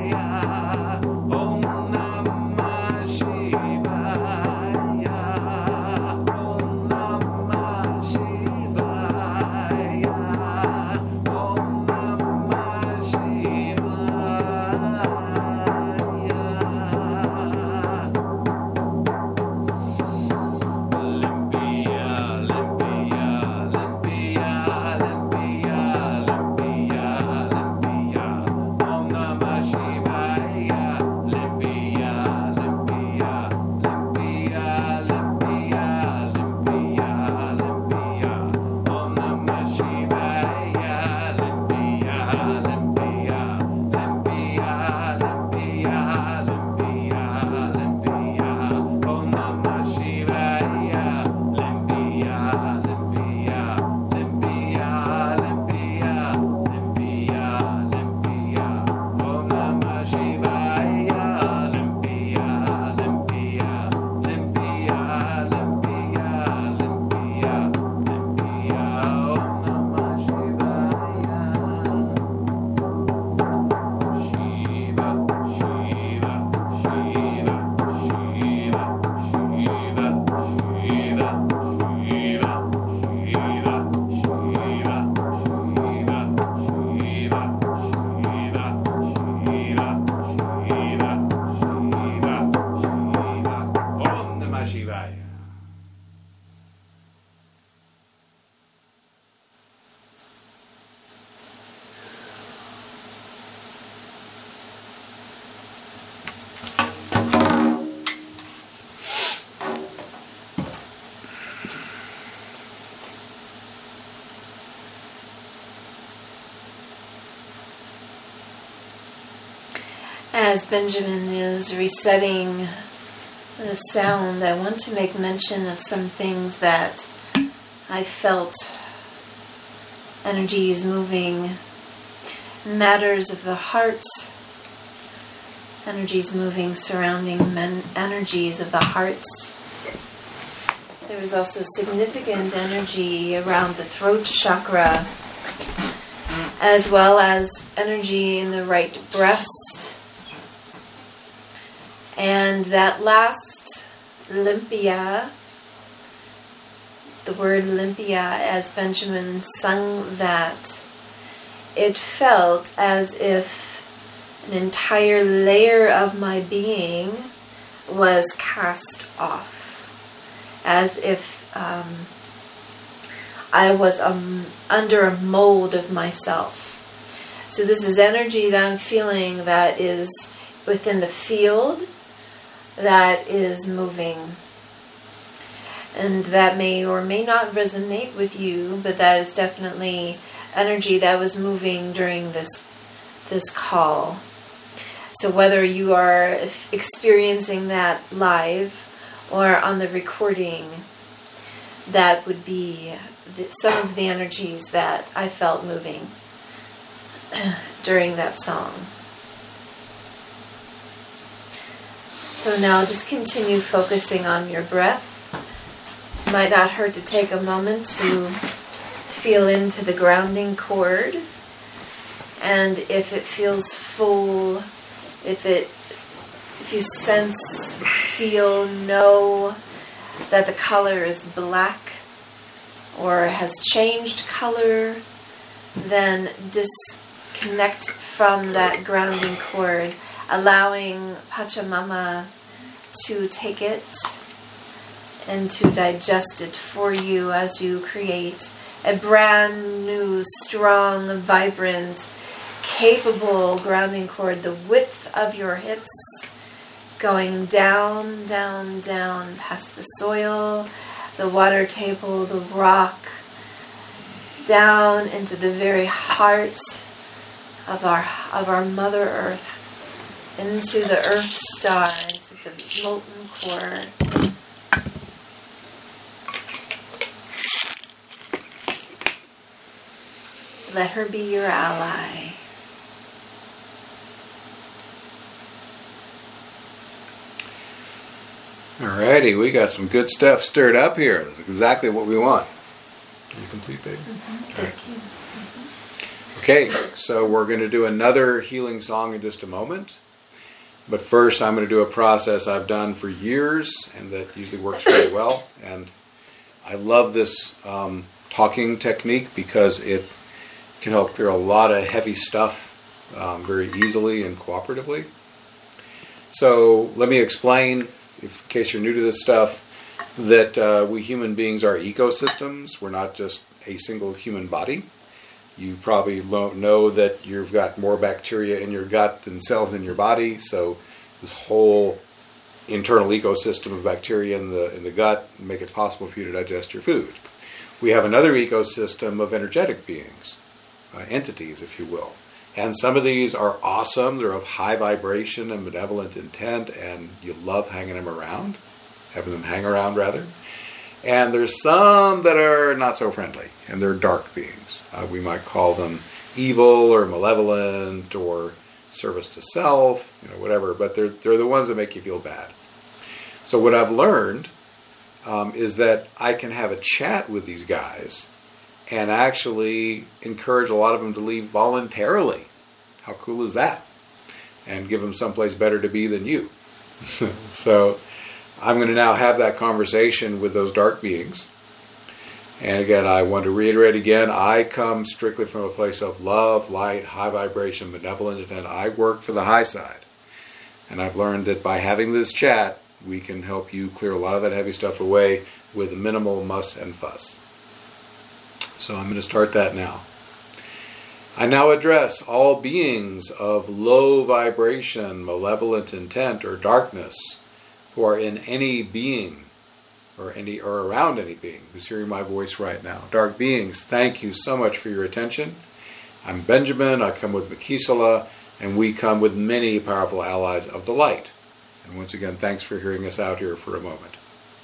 Speaker 2: As Benjamin is resetting the sound, I want to make mention of some things that I felt energies moving, matters of the heart, energies moving surrounding men, energies of the heart. There was also significant energy around the throat chakra, as well as energy in the right breast. And that last limpia, the word limpia, as Benjamin sung that, it felt as if an entire layer of my being was cast off, as if um, I was um, under a mold of myself. So this is energy that I'm feeling that is within the field, that is moving. And that may or may not resonate with you, but that is definitely energy that was moving during this this call. So whether you are experiencing that live or on the recording, that would be the, some of the energies that I felt moving during that song. So now just continue focusing on your breath. It might not hurt to take a moment to feel into the grounding cord. And if it feels full, if it, if you sense, feel, know that the color is black or has changed color, then disconnect from that grounding cord, allowing Pachamama to take it and to digest it for you as you create a brand new, strong, vibrant, capable grounding cord, the width of your hips, going down, down, down, past the soil, the water table, the rock, down into the very heart of our of our Mother Earth, into the Earth Star, into the molten core. Let her be your ally.
Speaker 1: Alrighty, we got some good stuff stirred up here. That's exactly what we want. Are you complete, baby?
Speaker 2: Mm-hmm.
Speaker 1: All right.
Speaker 2: Thank you. Mm-hmm.
Speaker 1: Okay, so we're going to do another healing song in just a moment. But first, I'm going to do a process I've done for years and that usually works very well. And I love this um, talking technique because it can help clear a lot of heavy stuff um, very easily and cooperatively. So let me explain, if, in case you're new to this stuff, that uh, we human beings are ecosystems. We're not just a single human body. You probably know that you've got more bacteria in your gut than cells in your body. So this whole internal ecosystem of bacteria in the in the gut make it possible for you to digest your food. We have another ecosystem of energetic beings, uh, entities, if you will. And some of these are awesome. They're of high vibration and benevolent intent, and you love hanging them around, having them hang around, rather. And there's some that are not so friendly, and they're dark beings. Uh, we might call them evil or malevolent or service to self, you know, whatever. But they're they're the ones that make you feel bad. So what I've learned um, is that I can have a chat with these guys and actually encourage a lot of them to leave voluntarily. How cool is that? And give them someplace better to be than you. So I'm going to now have that conversation with those dark beings. And again, I want to reiterate again, I come strictly from a place of love, light, high vibration, benevolent, and I work for the high side. And I've learned that by having this chat, we can help you clear a lot of that heavy stuff away with minimal muss and fuss. So I'm going to start that now. I now address all beings of low vibration, malevolent intent, or darkness, who are in any being or any or around any being who's hearing my voice right now. Dark beings, thank you so much for your attention. I'm Benjamin, I come with Makisala, and we come with many powerful allies of the light. And once again, thanks for hearing us out here for a moment.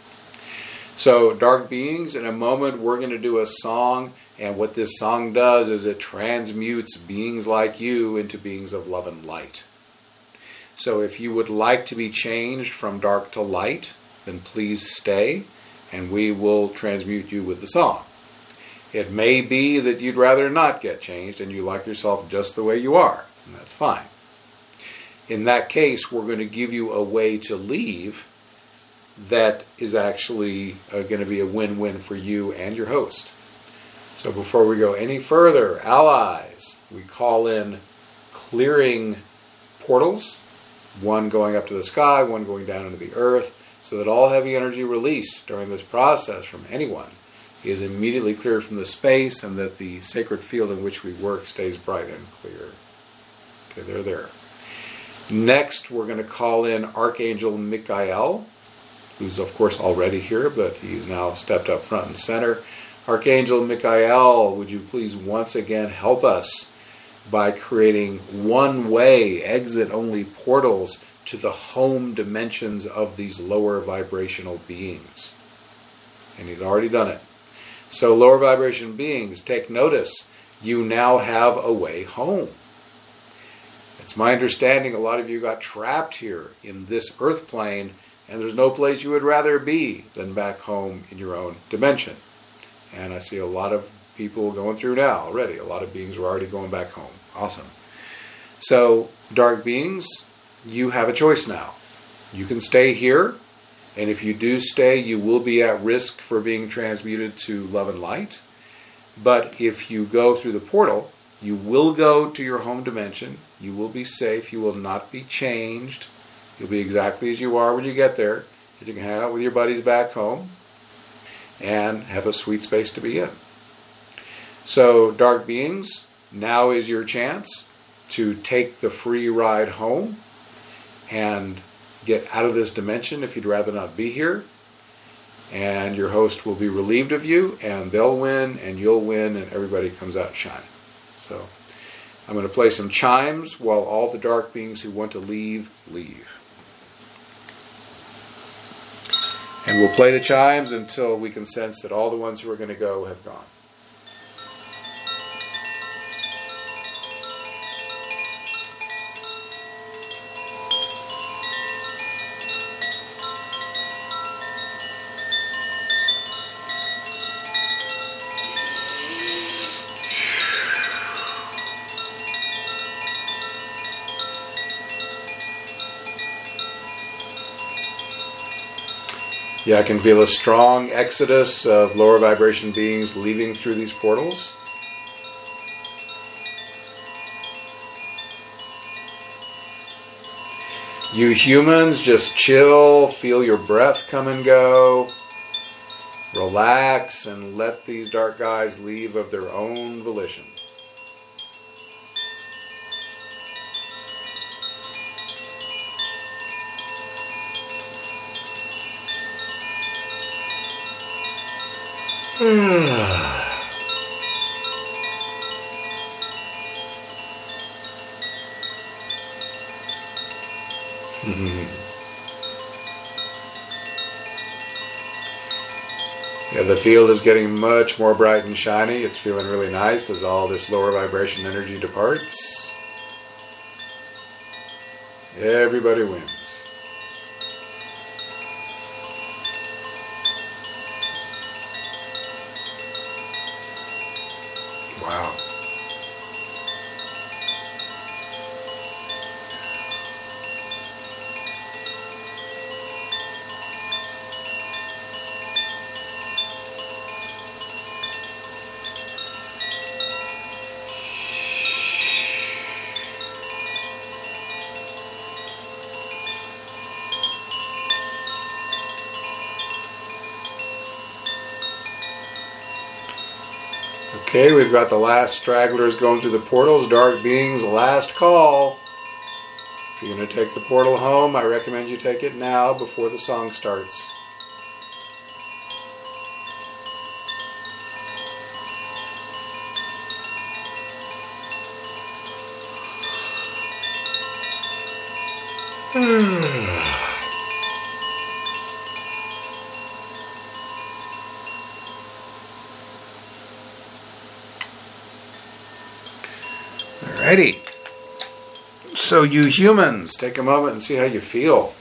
Speaker 1: So, dark beings, in a moment we're going to do a song, and what this song does is it transmutes beings like you into beings of love and light. So if you would like to be changed from dark to light, then please stay, and we will transmute you with the song. It may be that you'd rather not get changed, and you like yourself just the way you are, and that's fine. In that case, we're going to give you a way to leave that is actually uh, going to be a win-win for you and your host. So before we go any further, allies, we call in clearing portals, one going up to the sky, one going down into the earth, so that all heavy energy released during this process from anyone is immediately cleared from the space, and that the sacred field in which we work stays bright and clear. Okay, they're there. Next, we're going to call in Archangel Michael, who's of course already here, but he's now stepped up front and center. Archangel Michael, would you please once again help us by creating one-way, exit-only portals to the home dimensions of these lower vibrational beings. And he's already done it. So lower vibration beings, take notice. You now have a way home. It's my understanding a lot of you got trapped here in this earth plane, and there's no place you would rather be than back home in your own dimension. And I see a lot of people going through now already. A lot of beings are already going back home. Awesome. So, dark beings, you have a choice now. You can stay here, and if you do stay, you will be at risk for being transmuted to love and light. But if you go through the portal, you will go to your home dimension. You will be safe. You will not be changed. You'll be exactly as you are when you get there. You can hang out with your buddies back home and have a sweet space to be in. So, dark beings, now is your chance to take the free ride home and get out of this dimension if you'd rather not be here. And your host will be relieved of you, and they'll win, and you'll win, and everybody comes out shining. So, I'm going to play some chimes while all the dark beings who want to leave, leave. And we'll play the chimes until we can sense that all the ones who are going to go have gone. Yeah, I can feel a strong exodus of lower vibration beings leaving through these portals. You humans, just chill, feel your breath come and go. Relax and let these dark guys leave of their own volition. Yeah, the field is getting much more bright and shiny. It's feeling really nice as all this lower vibration energy departs. Everybody wins. Wow. Okay, we've got the last stragglers going through the portals. Dark beings, last call. If you're going to take the portal home, I recommend you take it now before the song starts. Alrighty. So you humans, take a moment and see how you feel.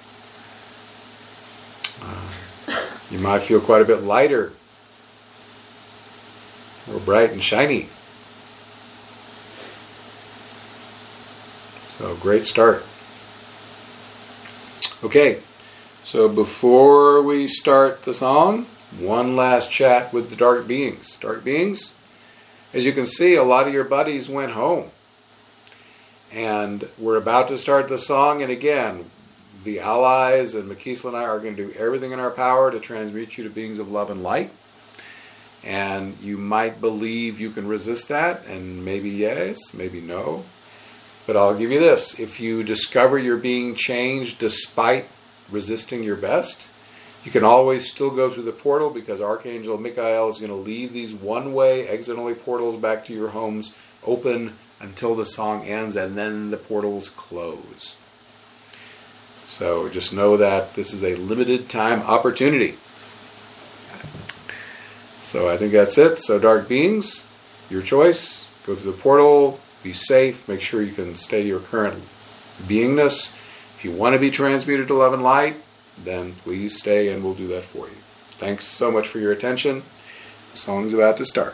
Speaker 1: Uh, you might feel quite a bit lighter, more bright and shiny. So great start. Okay, so before we start the song, one last chat with the dark beings. Dark beings, as you can see, a lot of your buddies went home. And we're about to start the song, and again, the allies and Makisla and I are going to do everything in our power to transmute you to beings of love and light. And you might believe you can resist that, and maybe yes, maybe no. But I'll give you this. If you discover you're being changed despite resisting your best, you can always still go through the portal, because Archangel Michael is going to leave these one-way exit-only portals back to your homes open until the song ends, and then the portals close. So just know that this is a limited time opportunity. So I think that's it. So dark beings, your choice. Go through the portal, be safe, make sure you can stay your current beingness. If you want to be transmuted to love and light, then please stay and we'll do that for you. Thanks so much for your attention. The song's about to start.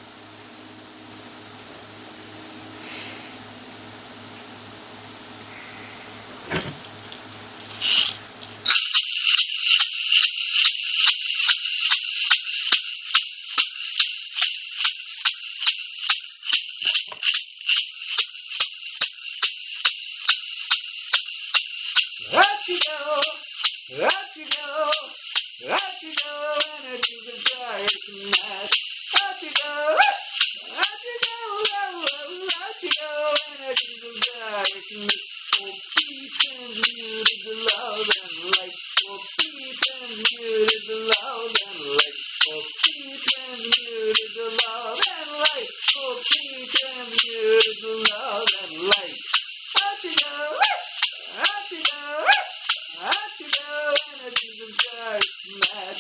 Speaker 1: Up you go, up you go, up you go, and if you can try it tonight. Up you go, up you go, up you go, and if you can try it tonight. Oh, peace and beauty, the love and light. Oh, peace and beauty, the love and light. Oh, peace and beauty, the love and light. Oh, peace and beauty, the love and light. Up you go, up you go. Up you go, and if you can try it tonight.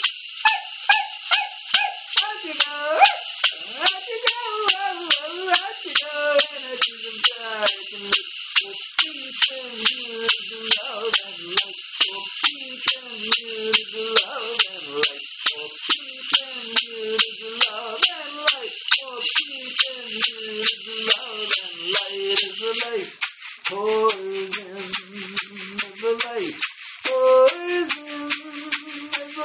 Speaker 1: Up you go, up you go, up you go, and if you can try it tonight. Oh, peace and beauty, the love and light. Oh, peace and beauty, the love and light. Oh, peace and beauty, the love and light. Oh, peace and beauty, the love and light is the light. Poison is the light. Poison is the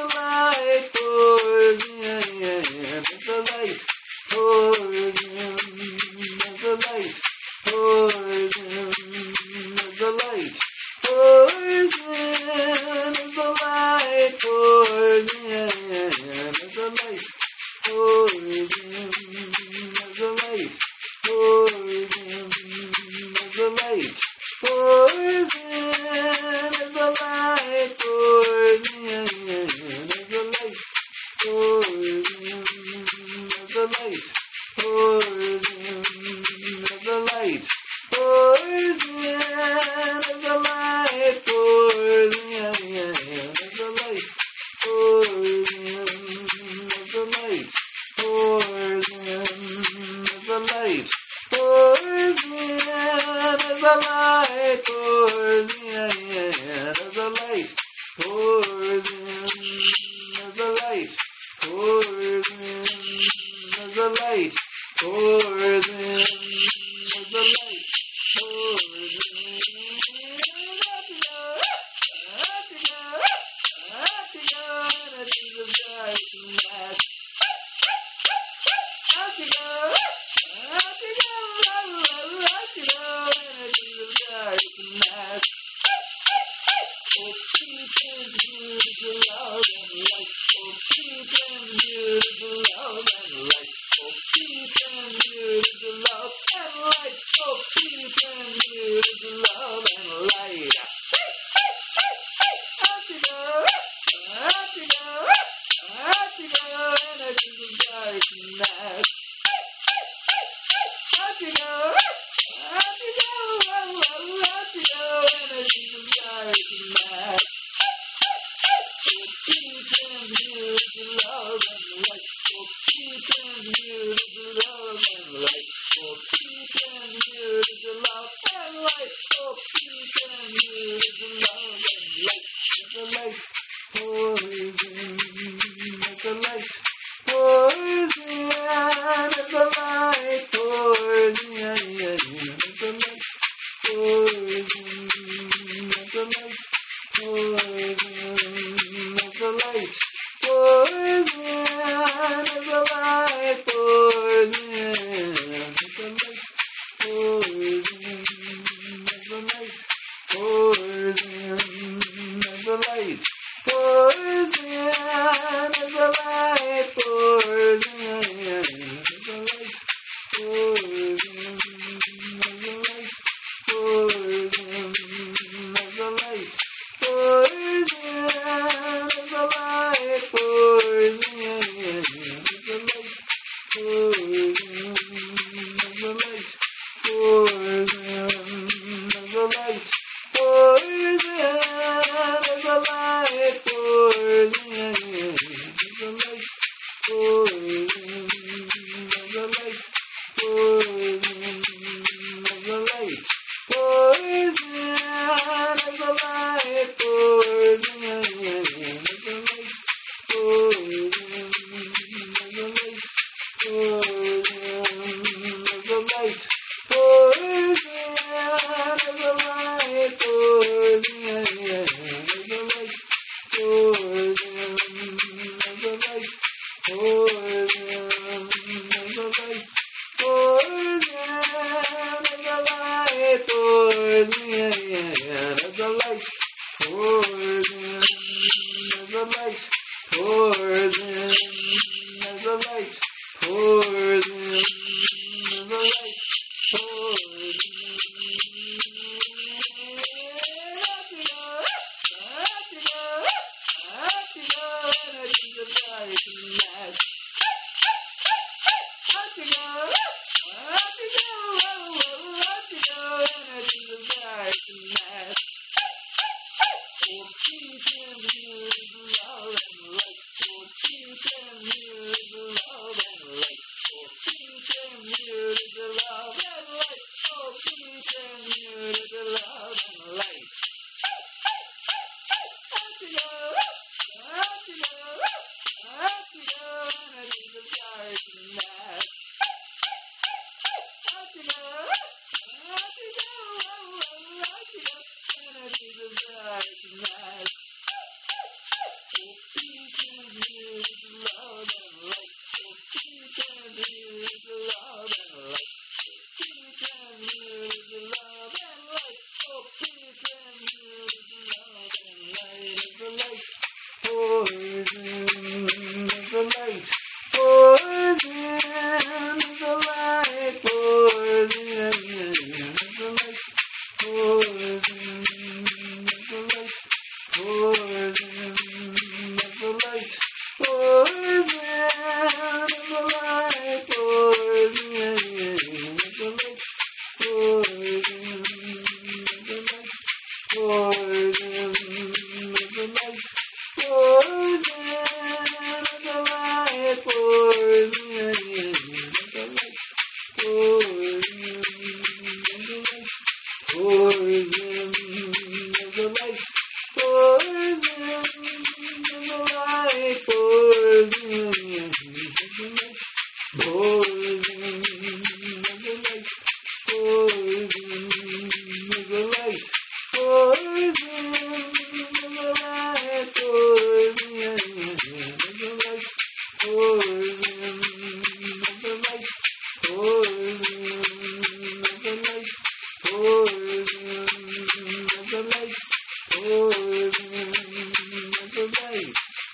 Speaker 1: poison of the light, poison of the light, poison of the light, poison of the light, poison of the light, poison of the light, poison of the light, poison of the light, poison of the light, poison of the light, poison of the light, poison of the light, poison of the light, poison of the light, poison of the light.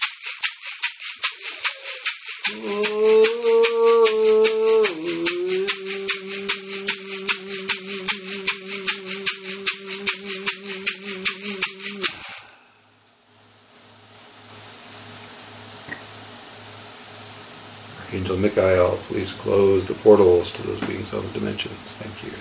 Speaker 1: Archangel Michael, please close the portals to those beings of the dimensions. Thank you.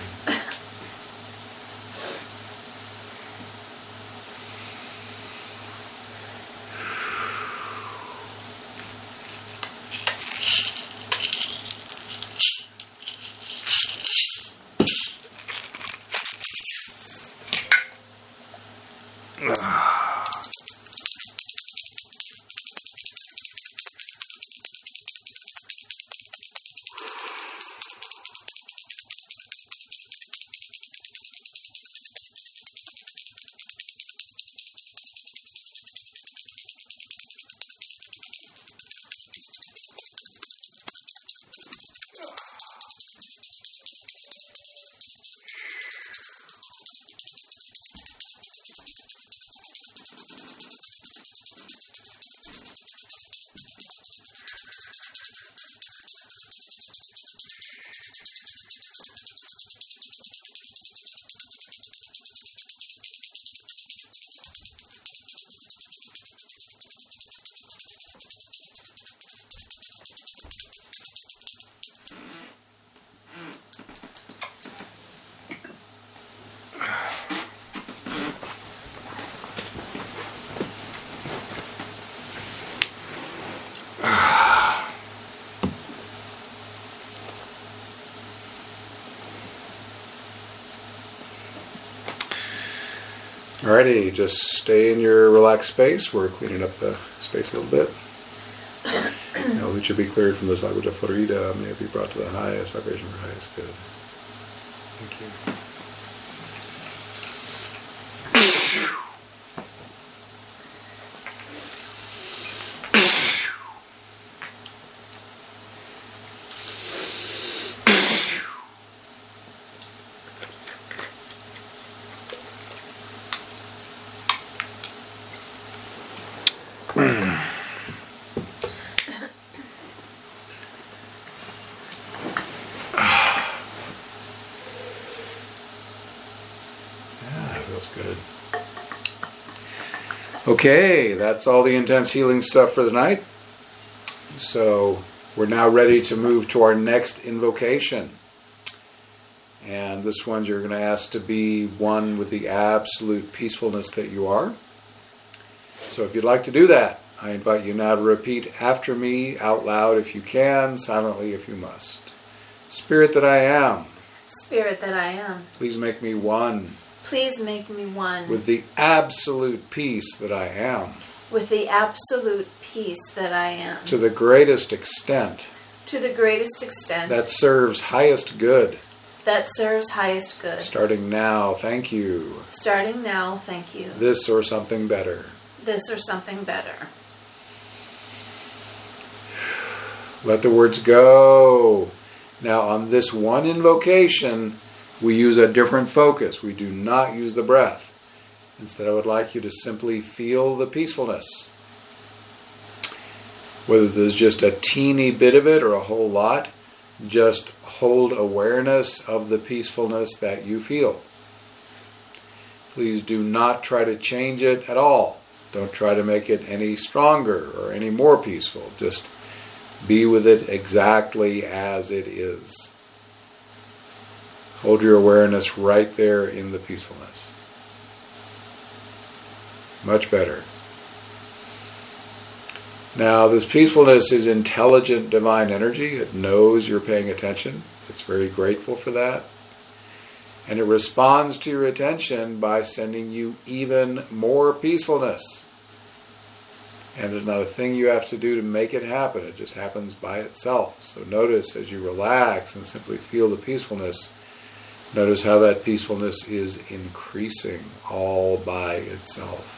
Speaker 1: Alrighty, just stay in your relaxed space. We're cleaning up the space a little bit. Now it should be cleared from this language of Florida. May it be brought to the highest vibration for highest good. Thank you. Okay, that's all the intense healing stuff for the night. So we're now ready to move to our next invocation. And this one you're going to ask to be one with the absolute peacefulness that you are. So if you'd like to do that, I invite you now to repeat after me out loud if you can, silently if you must. Spirit that I am.
Speaker 2: Spirit that I am.
Speaker 1: Please make me one.
Speaker 2: Please make me one.
Speaker 1: With the absolute peace that I am.
Speaker 2: With the absolute peace that I am.
Speaker 1: To the greatest extent.
Speaker 2: To the greatest extent.
Speaker 1: That serves highest good.
Speaker 2: That serves highest good.
Speaker 1: Starting now, thank you.
Speaker 2: Starting now, thank you.
Speaker 1: This or something better.
Speaker 2: This or something better.
Speaker 1: Let the words go. Now on this one invocation, we use a different focus. We do not use the breath. Instead, I would like you to simply feel the peacefulness. Whether there's just a teeny bit of it or a whole lot, just hold awareness of the peacefulness that you feel. Please do not try to change it at all. Don't try to make it any stronger or any more peaceful. Just be with it exactly as it is. Hold your awareness right there in the peacefulness. Much better. Now, this peacefulness is intelligent divine energy. It knows you're paying attention. It's very grateful for that. And it responds to your attention by sending you even more peacefulness. And there's not a thing you have to do to make it happen. It just happens by itself. So notice as you relax and simply feel the peacefulness, notice how that peacefulness is increasing all by itself.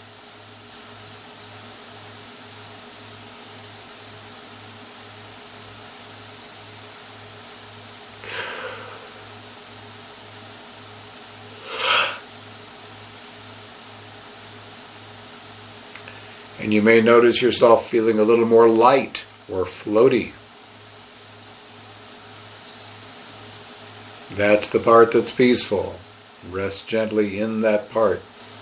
Speaker 1: And you may notice yourself feeling a little more light or floaty. That's the part that's peaceful. Rest gently in that part.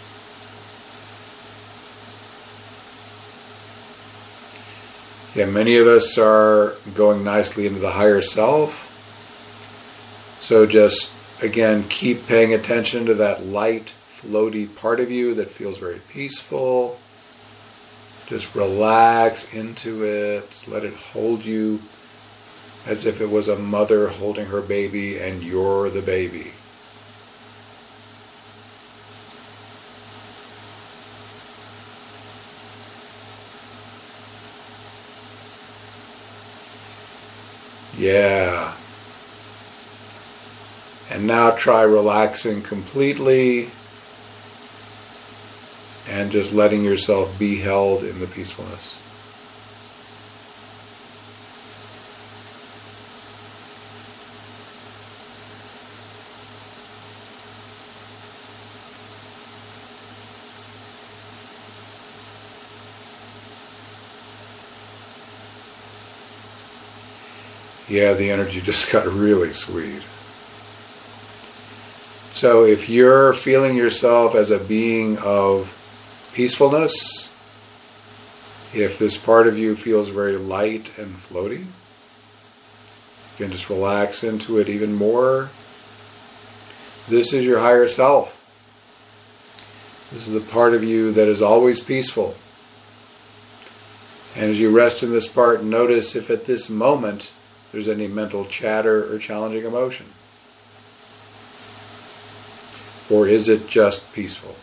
Speaker 1: Yeah, many of us are going nicely into the higher self. So just, again, keep paying attention to that light, floaty part of you that feels very peaceful. Just relax into it. Let it hold you as if it was a mother holding her baby and you're the baby. Yeah. And now try relaxing completely and just letting yourself be held in the peacefulness. Yeah, the energy just got really sweet. So if you're feeling yourself as a being of peacefulness, if this part of you feels very light and floaty, you can just relax into it even more. This is your higher self. This is the part of you that is always peaceful. And as you rest in this part, notice if at this moment there's any mental chatter or challenging emotion. Or is it just peaceful?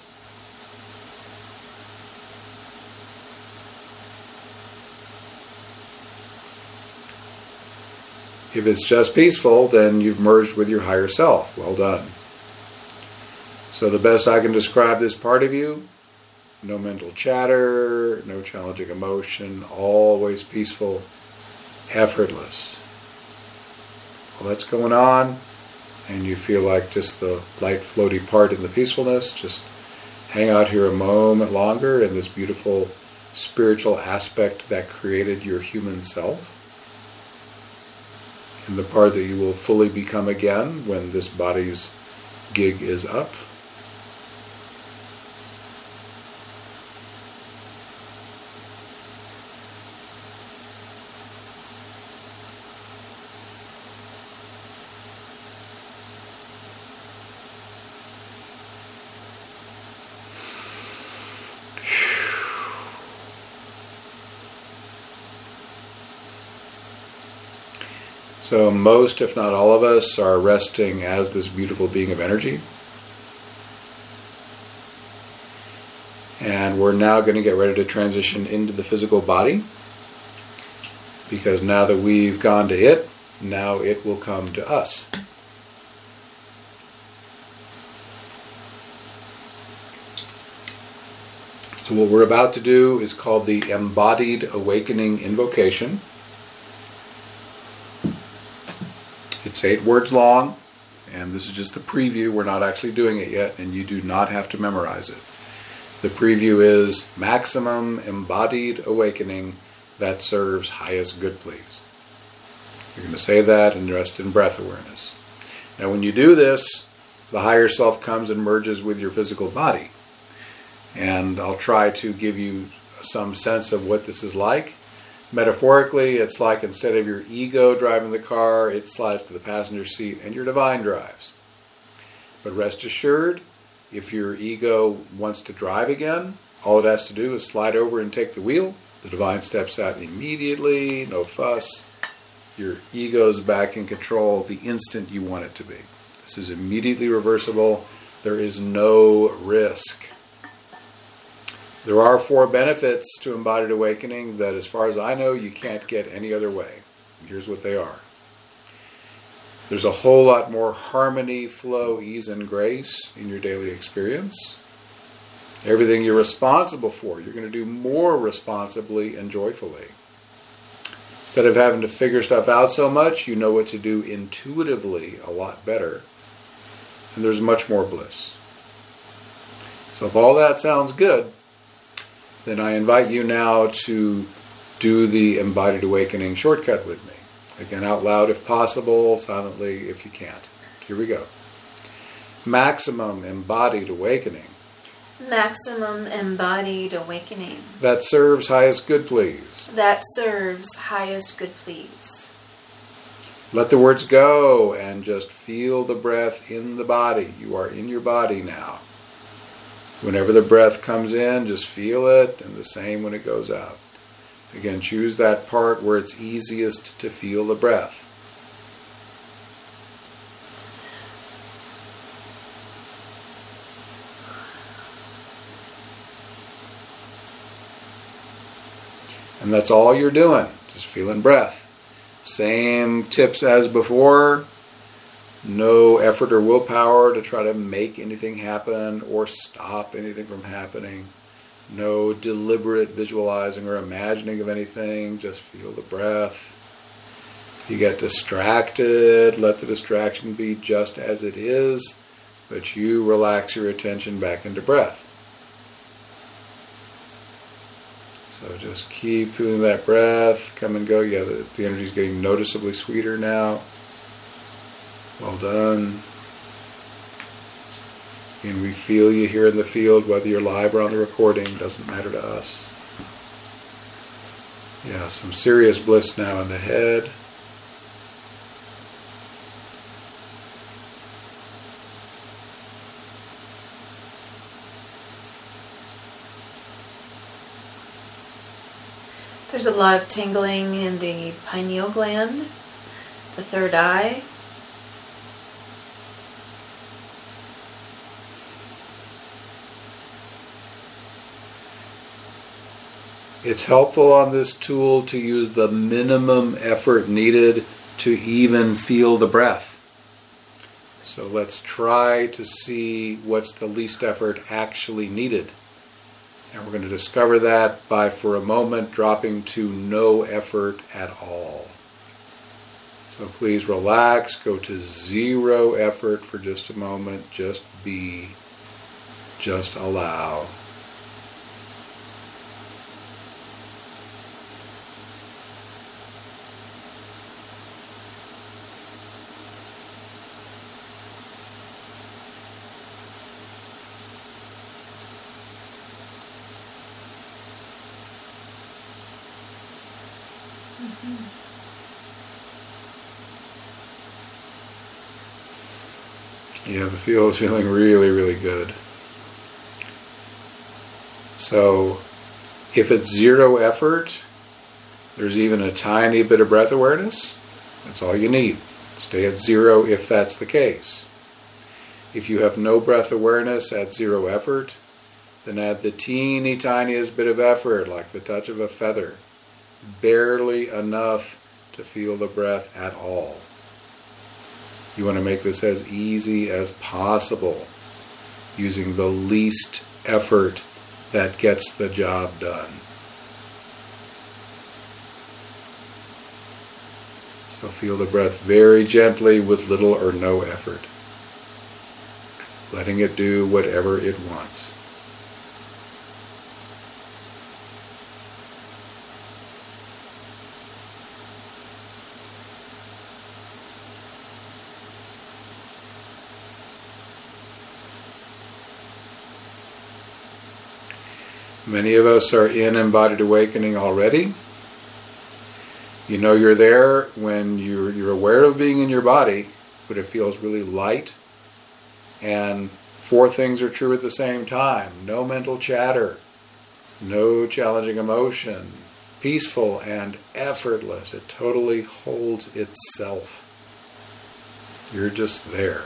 Speaker 1: If it's just peaceful, then you've merged with your higher self. Well done. So the best I can describe this part of you, no mental chatter, no challenging emotion, always peaceful, effortless. Well, that's going on, and you feel like just the light, floaty part in the peacefulness. Just hang out here a moment longer in this beautiful spiritual aspect that created your human self. And the part that you will fully become again when this body's gig is up. So most, if not all of us, are resting as this beautiful being of energy. And we're now going to get ready to transition into the physical body. Because now that we've gone to it, now it will come to us. So what we're about to do is called the Embodied Awakening Invocation. It's eight words long, and this is just the preview. We're not actually doing it yet, and you do not have to memorize it. The preview is maximum embodied awakening that serves highest good, please. You're going to say that and rest in breath awareness. Now when you do this, the higher self comes and merges with your physical body. And I'll try to give you some sense of what this is like. Metaphorically, it's like instead of your ego driving the car, it slides to the passenger seat and your divine drives. But rest assured, if your ego wants to drive again, All it has to do is slide over and take the wheel. The divine steps out immediately, no fuss. Your ego's back in control the instant you want it to be. This is immediately reversible. There is no risk. There are four benefits to embodied awakening that, as far as I know, you can't get any other way. Here's what they are. There's a whole lot more harmony, flow, ease, and grace in your daily experience. Everything you're responsible for, you're going to do more responsibly and joyfully. Instead of having to figure stuff out so much, you know what to do intuitively a lot better. And there's much more bliss. So if all that sounds good, then I invite you now to do the Embodied Awakening shortcut with me. Again, out loud if possible, silently if you can't. Here we go. Maximum embodied awakening.
Speaker 2: Maximum embodied awakening.
Speaker 1: That serves highest good, please.
Speaker 2: That serves highest good, please.
Speaker 1: Let the words go and just feel the breath in the body. You are in your body now. Whenever the breath comes in, just feel it, and the same when it goes out. Again, choose that part where it's easiest to feel the breath. And that's all you're doing, just feeling breath. Same tips as before. No effort or willpower to try to make anything happen or stop anything from happening. No deliberate visualizing or imagining of anything. Just feel the breath. If you get distracted, let the distraction be just as it is, but you relax your attention back into breath. So just keep feeling that breath come and go. Yeah, the, the energy is getting noticeably sweeter now. Well done. And we feel you here in the field, whether you're live or on the recording, doesn't matter to us. Yeah, some serious bliss now in the head.
Speaker 2: There's a lot of tingling in the pineal gland, the third eye.
Speaker 1: It's helpful on this tool to use the minimum effort needed to even feel the breath. So let's try to see what's the least effort actually needed. And we're going to discover that by, for a moment, dropping to no effort at all. So please relax, go to zero effort for just a moment. Just be, just allow. Yeah, the feel is feeling really, really good. So, if it's zero effort, there's even a tiny bit of breath awareness. That's all you need. Stay at zero if that's the case. If you have no breath awareness at zero effort, then add the teeny tiniest bit of effort, like the touch of a feather. Barely enough to feel the breath at all. You want to make this as easy as possible, using the least effort that gets the job done. So feel the breath very gently with little or no effort, letting it do whatever it wants. Many of us are in embodied awakening already. You know you're there when you're, you're aware of being in your body, but it feels really light. And four things are true at the same time. No mental chatter, No challenging emotion. Peaceful and effortless. It totally holds itself. You're just there.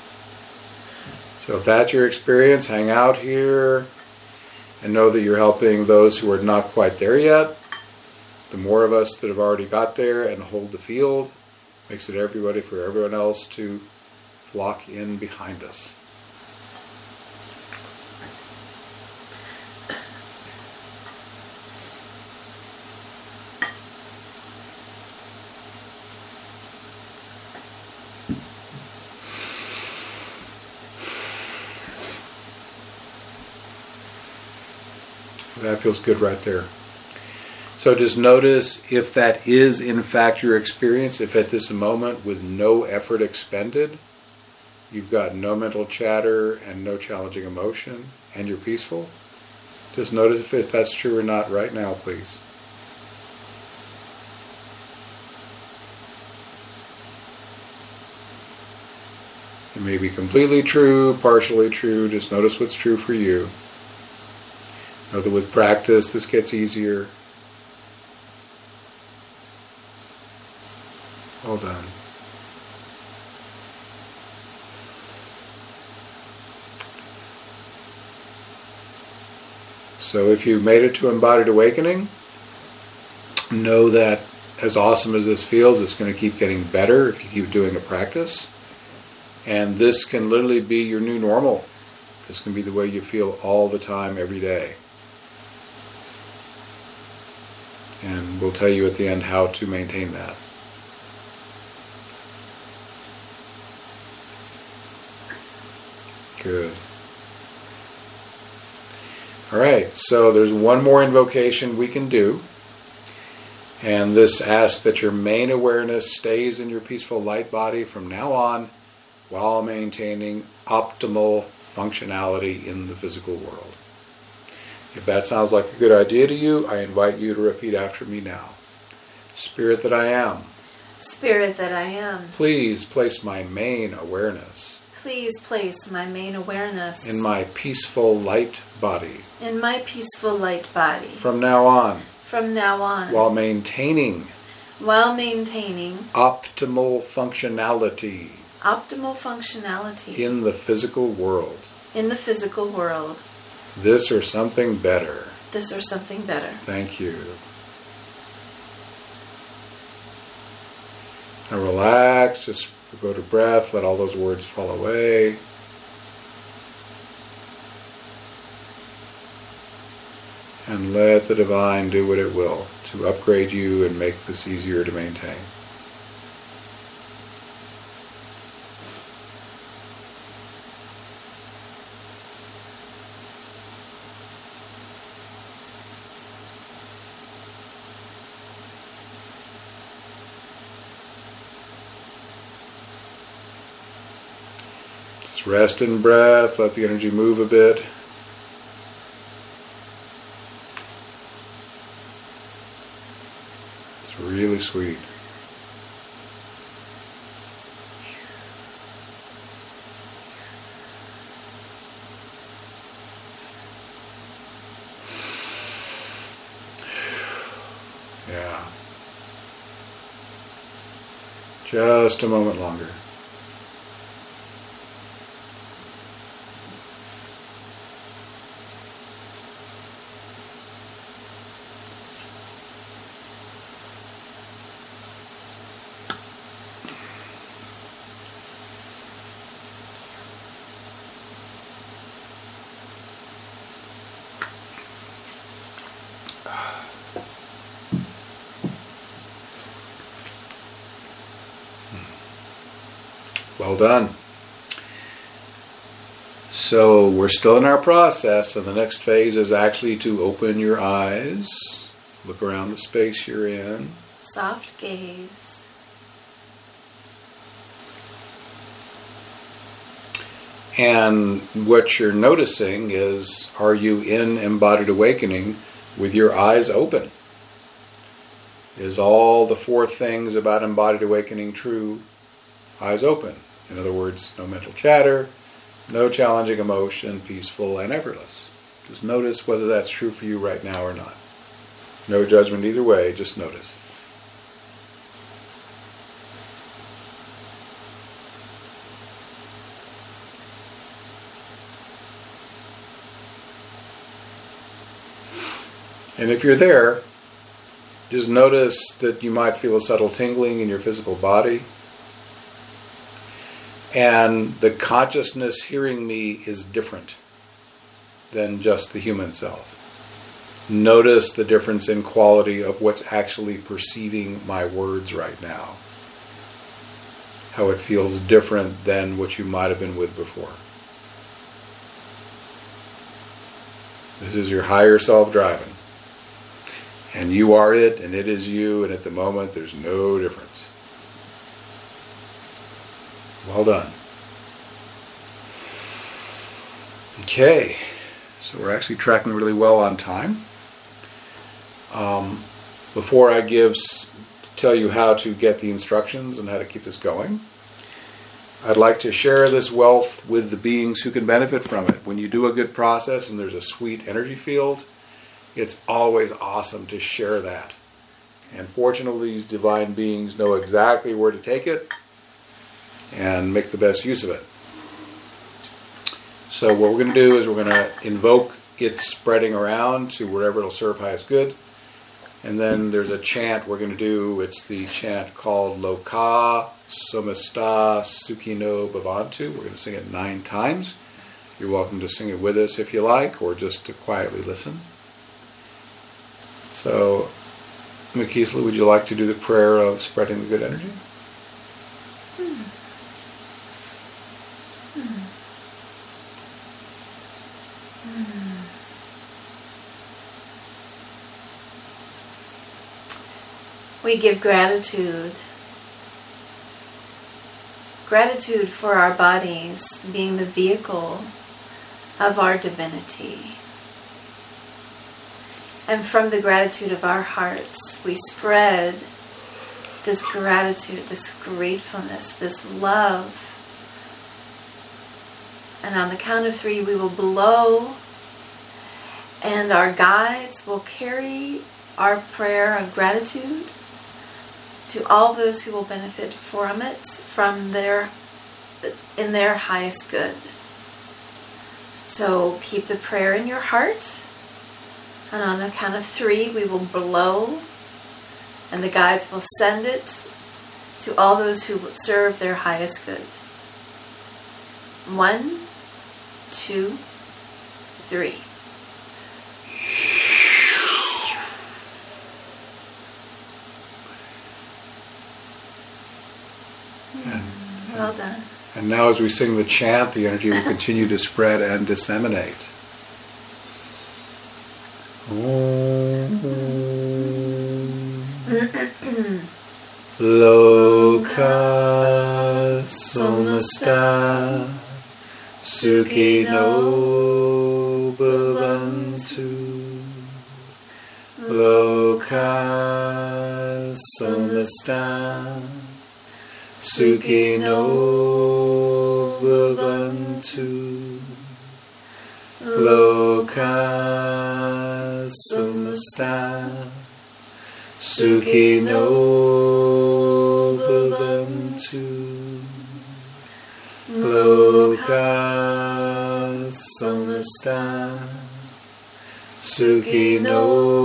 Speaker 1: So if that's your experience, hang out here and know that you're helping those who are not quite there yet. The more of us that have already got there and hold the field makes it everybody for everyone else to flock in behind us. That feels good right there. So just notice if that is in fact your experience, if at this moment with no effort expended, you've got no mental chatter and no challenging emotion and you're peaceful. Just notice if that's true or not right now, please. It may be completely true, partially true. Just notice what's true for you. Know that with practice, this gets easier. Well done. So if you made it to embodied awakening, know that as awesome as this feels, it's going to keep getting better if you keep doing a practice. And this can literally be your new normal. This can be the way you feel all the time, every day. And we'll tell you at the end how to maintain that. Good. All right, so there's one more invocation we can do. And this asks that your main awareness stays in your peaceful light body from now on while maintaining optimal functionality in the physical world. If that sounds like a good idea to you, I invite you to repeat after me now. Spirit that I am.
Speaker 2: Spirit that I am.
Speaker 1: Please place my main awareness.
Speaker 2: Please place my main awareness.
Speaker 1: In my peaceful light body.
Speaker 2: In my peaceful light body.
Speaker 1: From now on.
Speaker 2: From now on.
Speaker 1: While maintaining.
Speaker 2: While maintaining.
Speaker 1: Optimal functionality.
Speaker 2: Optimal functionality.
Speaker 1: In the physical world.
Speaker 2: In the physical world.
Speaker 1: This or something better.
Speaker 2: This or something better.
Speaker 1: Thank you. Now relax, just go to breath, let all those words fall away. And let the divine do what it will to upgrade you and make this easier to maintain. Just rest in breath, let the energy move a bit. It's really sweet. Yeah. Just a moment longer. Well done. So we're still in our process, and the next phase is actually to open your eyes, look around the space you're in.
Speaker 2: Soft gaze.
Speaker 1: And what you're noticing is, are you in embodied awakening with your eyes open? Is all the four things about embodied awakening true? Eyes open. In other words, no mental chatter, no challenging emotion, peaceful and effortless. Just notice whether that's true for you right now or not. No judgment either way, just notice. And if you're there, just notice that you might feel a subtle tingling in your physical body. And the consciousness hearing me is different than just the human self. Notice the difference in quality of what's actually perceiving my words right now. How it feels different than what you might have been with before. This is your higher self driving. And you are it, and it is you, and at the moment there's no difference. Well done. Okay, so we're actually tracking really well on time. Um, before I give, tell you how to get the instructions and how to keep this going, I'd like to share this wealth with the beings who can benefit from it. When you do a good process and there's a sweet energy field, it's always awesome to share that. And fortunately, these divine beings know exactly where to take it and make the best use of it. So what we're going to do is we're going to invoke its spreading around to wherever it'll serve highest good. And then there's a chant we're going to do. It's the chant called Loka Samasta Sukhino Bhavantu. We're going to sing it nine times. You're welcome to sing it with us if you like, or just to quietly listen. So, Makisla, would you like to do the prayer of spreading the good energy?
Speaker 2: Hmm. Hmm. Hmm. We give gratitude. Gratitude for our bodies being the vehicle of our divinity. And from the gratitude of our hearts, we spread this gratitude, this gratefulness, this love. And on the count of three, we will blow, and our guides will carry our prayer of gratitude to all those who will benefit from it, from their, in their highest good. So keep the prayer in your heart. And on the count of three, we will blow, and the guides will send it to all those who will serve their highest good. One, two, three.
Speaker 1: And,
Speaker 2: well done.
Speaker 1: And now as we sing the chant, the energy will continue to spread and disseminate. Loka Samasta Sukhino Bhavantu. Loka Samasta Sukhino Bhavantu. Loka Samasta Sukhino Bhavantu. Loka Samasta Sukhino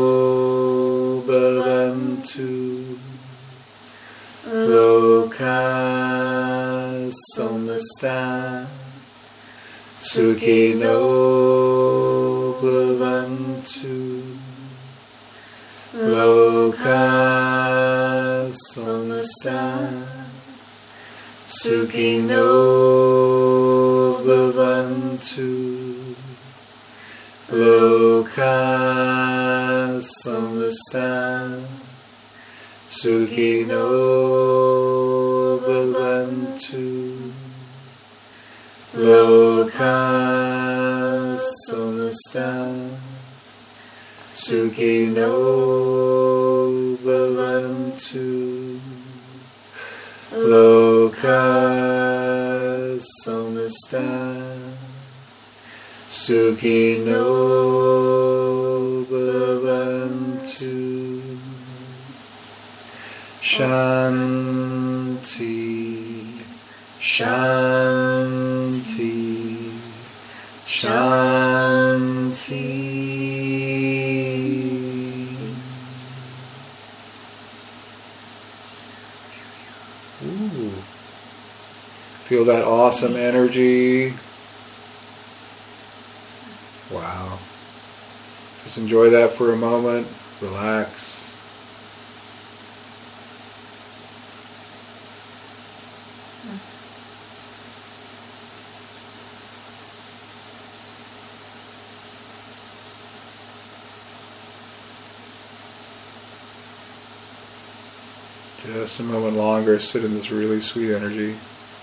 Speaker 1: Bhavantu. Loka Samasta Sukhino Bhavantu. Loka Samasta Sukhino Bhavantu. Loka Samasta Sukhino Bhavantu. Loka Samasta Sukhino Bhavantu. Loka Samasta Sukhino bhavantu. Shanti, Shanti, Shanti. Ooh. Feel that awesome energy. Wow. Just enjoy that for a moment. Relax. Just a moment longer, sit in this really sweet energy.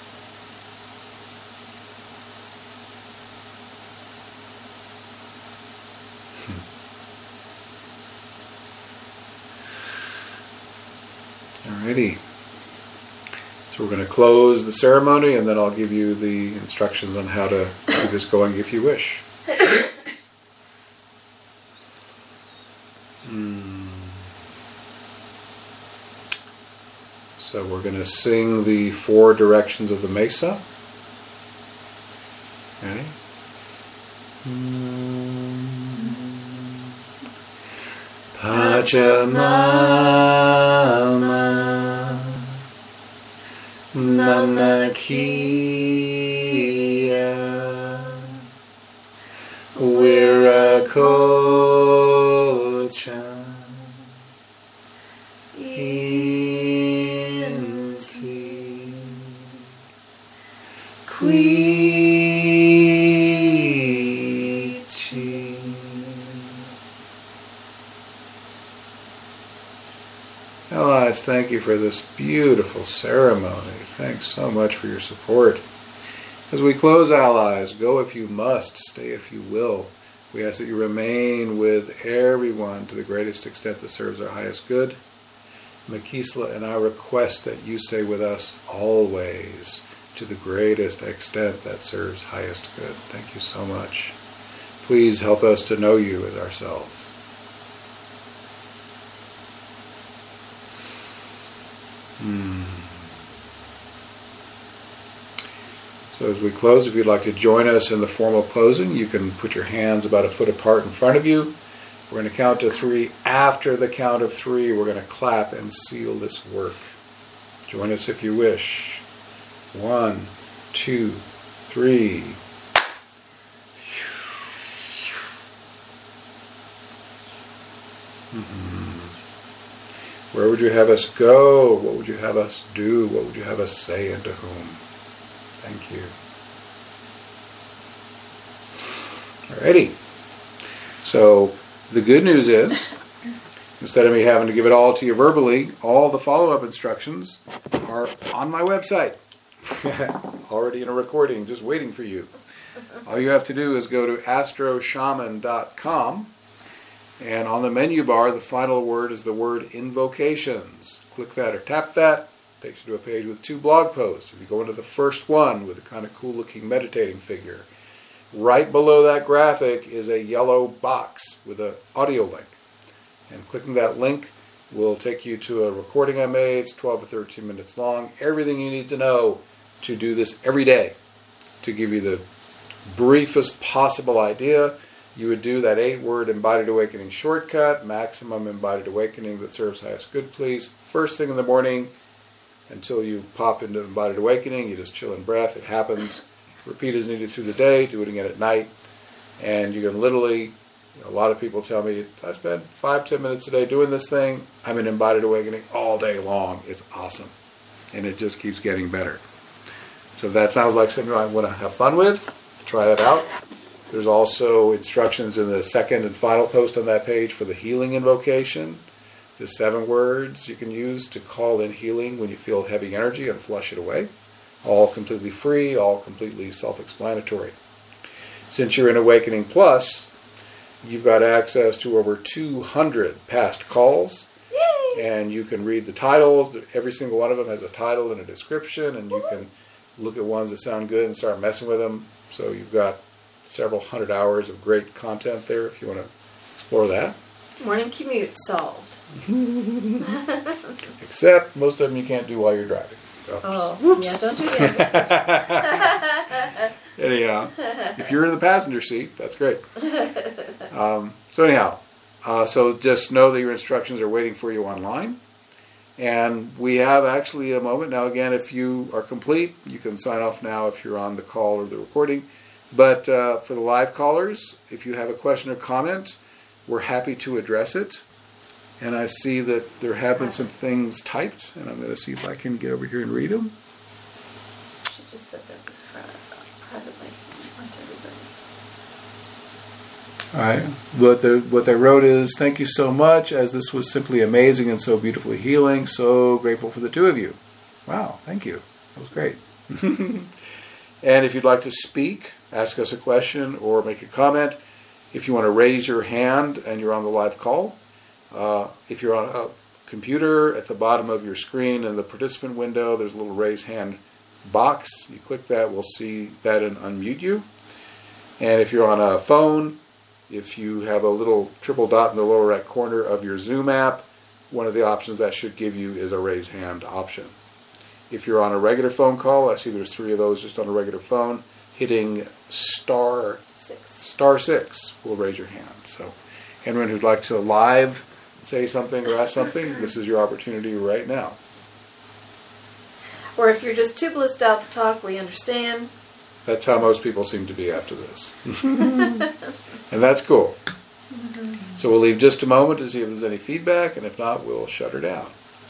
Speaker 1: Alrighty. So we're going to close the ceremony and then I'll give you the instructions on how to get this going if you wish. Mm. So we're going to sing the four directions of the mesa. Okay. Mm. Pachamama Namakiya Virakocha Inti Quichi. Allies, thank you for this beautiful ceremony. Thanks so much for your support. As we close, allies, go if you must, stay if you will. We ask that you remain with everyone to the greatest extent that serves our highest good. Makisla and I request that you stay with us always to the greatest extent that serves highest good. Thank you so much. Please help us to know you as ourselves. Hmm. So as we close, if you'd like to join us in the formal closing, you can put your hands about a foot apart in front of you. We're going to count to three. After the count of three, we're going to clap and seal this work. Join us if you wish. One, two, three. Mm-hmm. Where would you have us go? What would you have us do? What would you have us say and to whom? Thank you. Alrighty. So the good news is, instead of me having to give it all to you verbally, all the follow-up instructions are on my website. Already in a recording, just waiting for you. All you have to do is go to astro shaman dot com, and on the menu bar, the final word is the word invocations. Click that or tap that. Takes you to a page with two blog posts. If you go into the first one with a kind of cool looking meditating figure, right below that graphic is a yellow box with an audio link. And clicking that link will take you to a recording I made. It's twelve or thirteen minutes long. Everything you need to know to do this every day. To give you the briefest possible idea, you would do that eight-word embodied awakening shortcut, maximum embodied awakening that serves highest good, please. First thing in the morning, until you pop into embodied awakening, you just chill in breath. It happens. Repeat as needed through the day. Do it again at night. And you can literally, you know, a lot of people tell me, I spend five, ten minutes a day doing this thing. I'm in embodied awakening all day long. It's awesome. And it just keeps getting better. So if that sounds like something I want to have fun with, try that out. There's also instructions in the second and final post on that page for the healing invocation. The seven words you can use to call in healing when you feel heavy energy and flush it away. All completely free, all completely self-explanatory. Since you're in Awakening Plus, you've got access to over two hundred past calls. Yay! And you can read the titles. Every single one of them has a title and a description, and you can look at ones that sound good and start messing with them. So you've got several hundred hours of great content there if you want to explore that.
Speaker 2: Morning commute solved.
Speaker 1: Except most of them you can't do while you're driving. Oops.
Speaker 2: Oh, yeah, don't do that.
Speaker 1: Anyhow, if you're in the passenger seat, that's great. Um, so anyhow, uh, so just know that your instructions are waiting for you online. And we have actually a moment. Now again, if you are complete, you can sign off now if you're on the call or the recording. But uh, for the live callers, if you have a question or comment, we're happy to address it. And I see that there have been some things typed, and I'm going to see if I can get over here and read them.
Speaker 2: She just said that was privately. Not to everybody.
Speaker 1: All right. What they, what they wrote is, thank you so much, as this was simply amazing and so beautifully healing. So grateful for the two of you. Wow, thank you. That was great. And if you'd like to speak, ask us a question or make a comment, if you want to raise your hand and you're on the live call, uh, if you're on a computer, at the bottom of your screen in the participant window, there's a little raise hand box. You click that, we'll see that and unmute you. And if you're on a phone, if you have a little triple dot in the lower right corner of your Zoom app, one of the options that should give you is a raise hand option. If you're on a regular phone call, I see there's three of those just on a regular phone, hitting star
Speaker 2: Six.
Speaker 1: star six will raise your hand. So anyone who'd like to live say something or ask something, this is your opportunity right now.
Speaker 2: Or if you're just too blissed out to talk, we understand.
Speaker 1: That's how most people seem to be after this. And that's cool. Mm-hmm. So we'll leave just a moment to see if there's any feedback, and if not, we'll shut her down.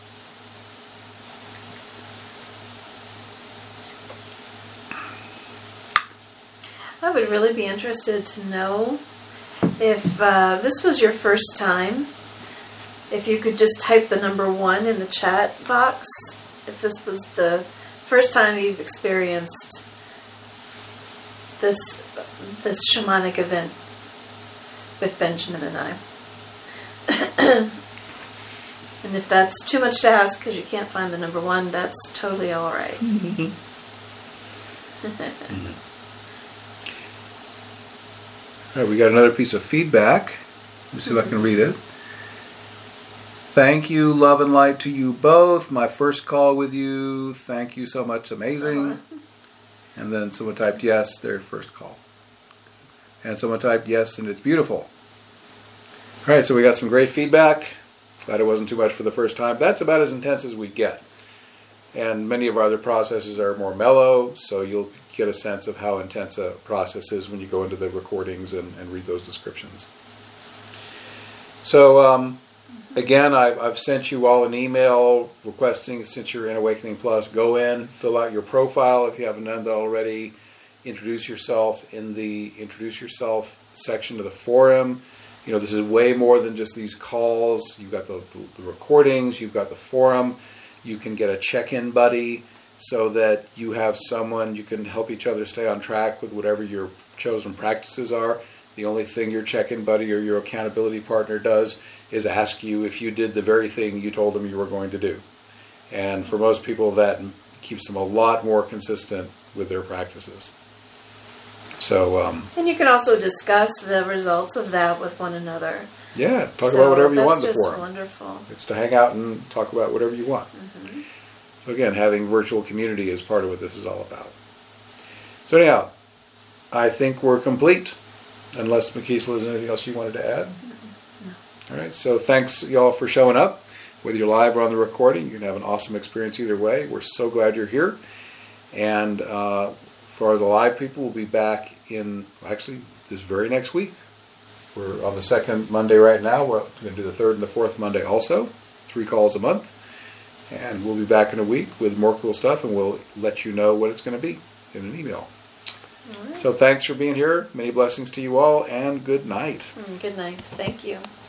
Speaker 2: I would really be interested to know if uh, this was your first time, if you could just type the number one in the chat box, if this was the first time you've experienced this this shamanic event with Benjamin and I. And if that's too much to ask because you can't find the number one, that's totally all right.
Speaker 1: Mm-hmm. All right, we got another piece of feedback. Let me see if I can read it. Thank you, love and light to you both. My first call with you. Thank you so much. Amazing. Uh-huh. And then someone typed yes, their first call. And someone typed yes, and it's beautiful. All right, so we got some great feedback. Glad it wasn't too much for the first time. That's about as intense as we get. And many of our other processes are more mellow, so you'll get a sense of how intense a process is when you go into the recordings and, and read those descriptions. So, um, again, I've, I've sent you all an email requesting, since you're in Awakening Plus, go in, fill out your profile if you haven't done that already, introduce yourself in the introduce yourself section of the forum. You know, this is way more than just these calls. You've got the, the, the recordings, you've got the forum. You can get a check-in buddy so that you have someone, you can help each other stay on track with whatever your chosen practices are. The only thing your check-in buddy or your accountability partner does is ask you if you did the very thing you told them you were going to do. And for most people, that keeps them a lot more consistent with their practices. So, um,
Speaker 2: and you can also discuss the results of that with one another.
Speaker 1: Yeah, talk
Speaker 2: so
Speaker 1: about whatever you want in the
Speaker 2: that's just
Speaker 1: forum.
Speaker 2: Wonderful.
Speaker 1: It's to hang out and talk about whatever you want.
Speaker 2: Mm-hmm.
Speaker 1: So again, having virtual community is part of what this is all about. So anyhow, I think we're complete. Unless Makisla, is anything else you wanted to add?
Speaker 2: No.
Speaker 1: All right, so thanks y'all for showing up. Whether you're live or on the recording, you can have an awesome experience either way. We're so glad you're here. And uh, for the live people, we'll be back in, actually, this very next week. We're on the second Monday right now. We're going to do the third and the fourth Monday also. Three calls a month. And we'll be back in a week with more cool stuff, and we'll let you know what it's going to be in an email. All right. So thanks for being here. Many blessings to you all, and good night.
Speaker 2: Good night. Thank you.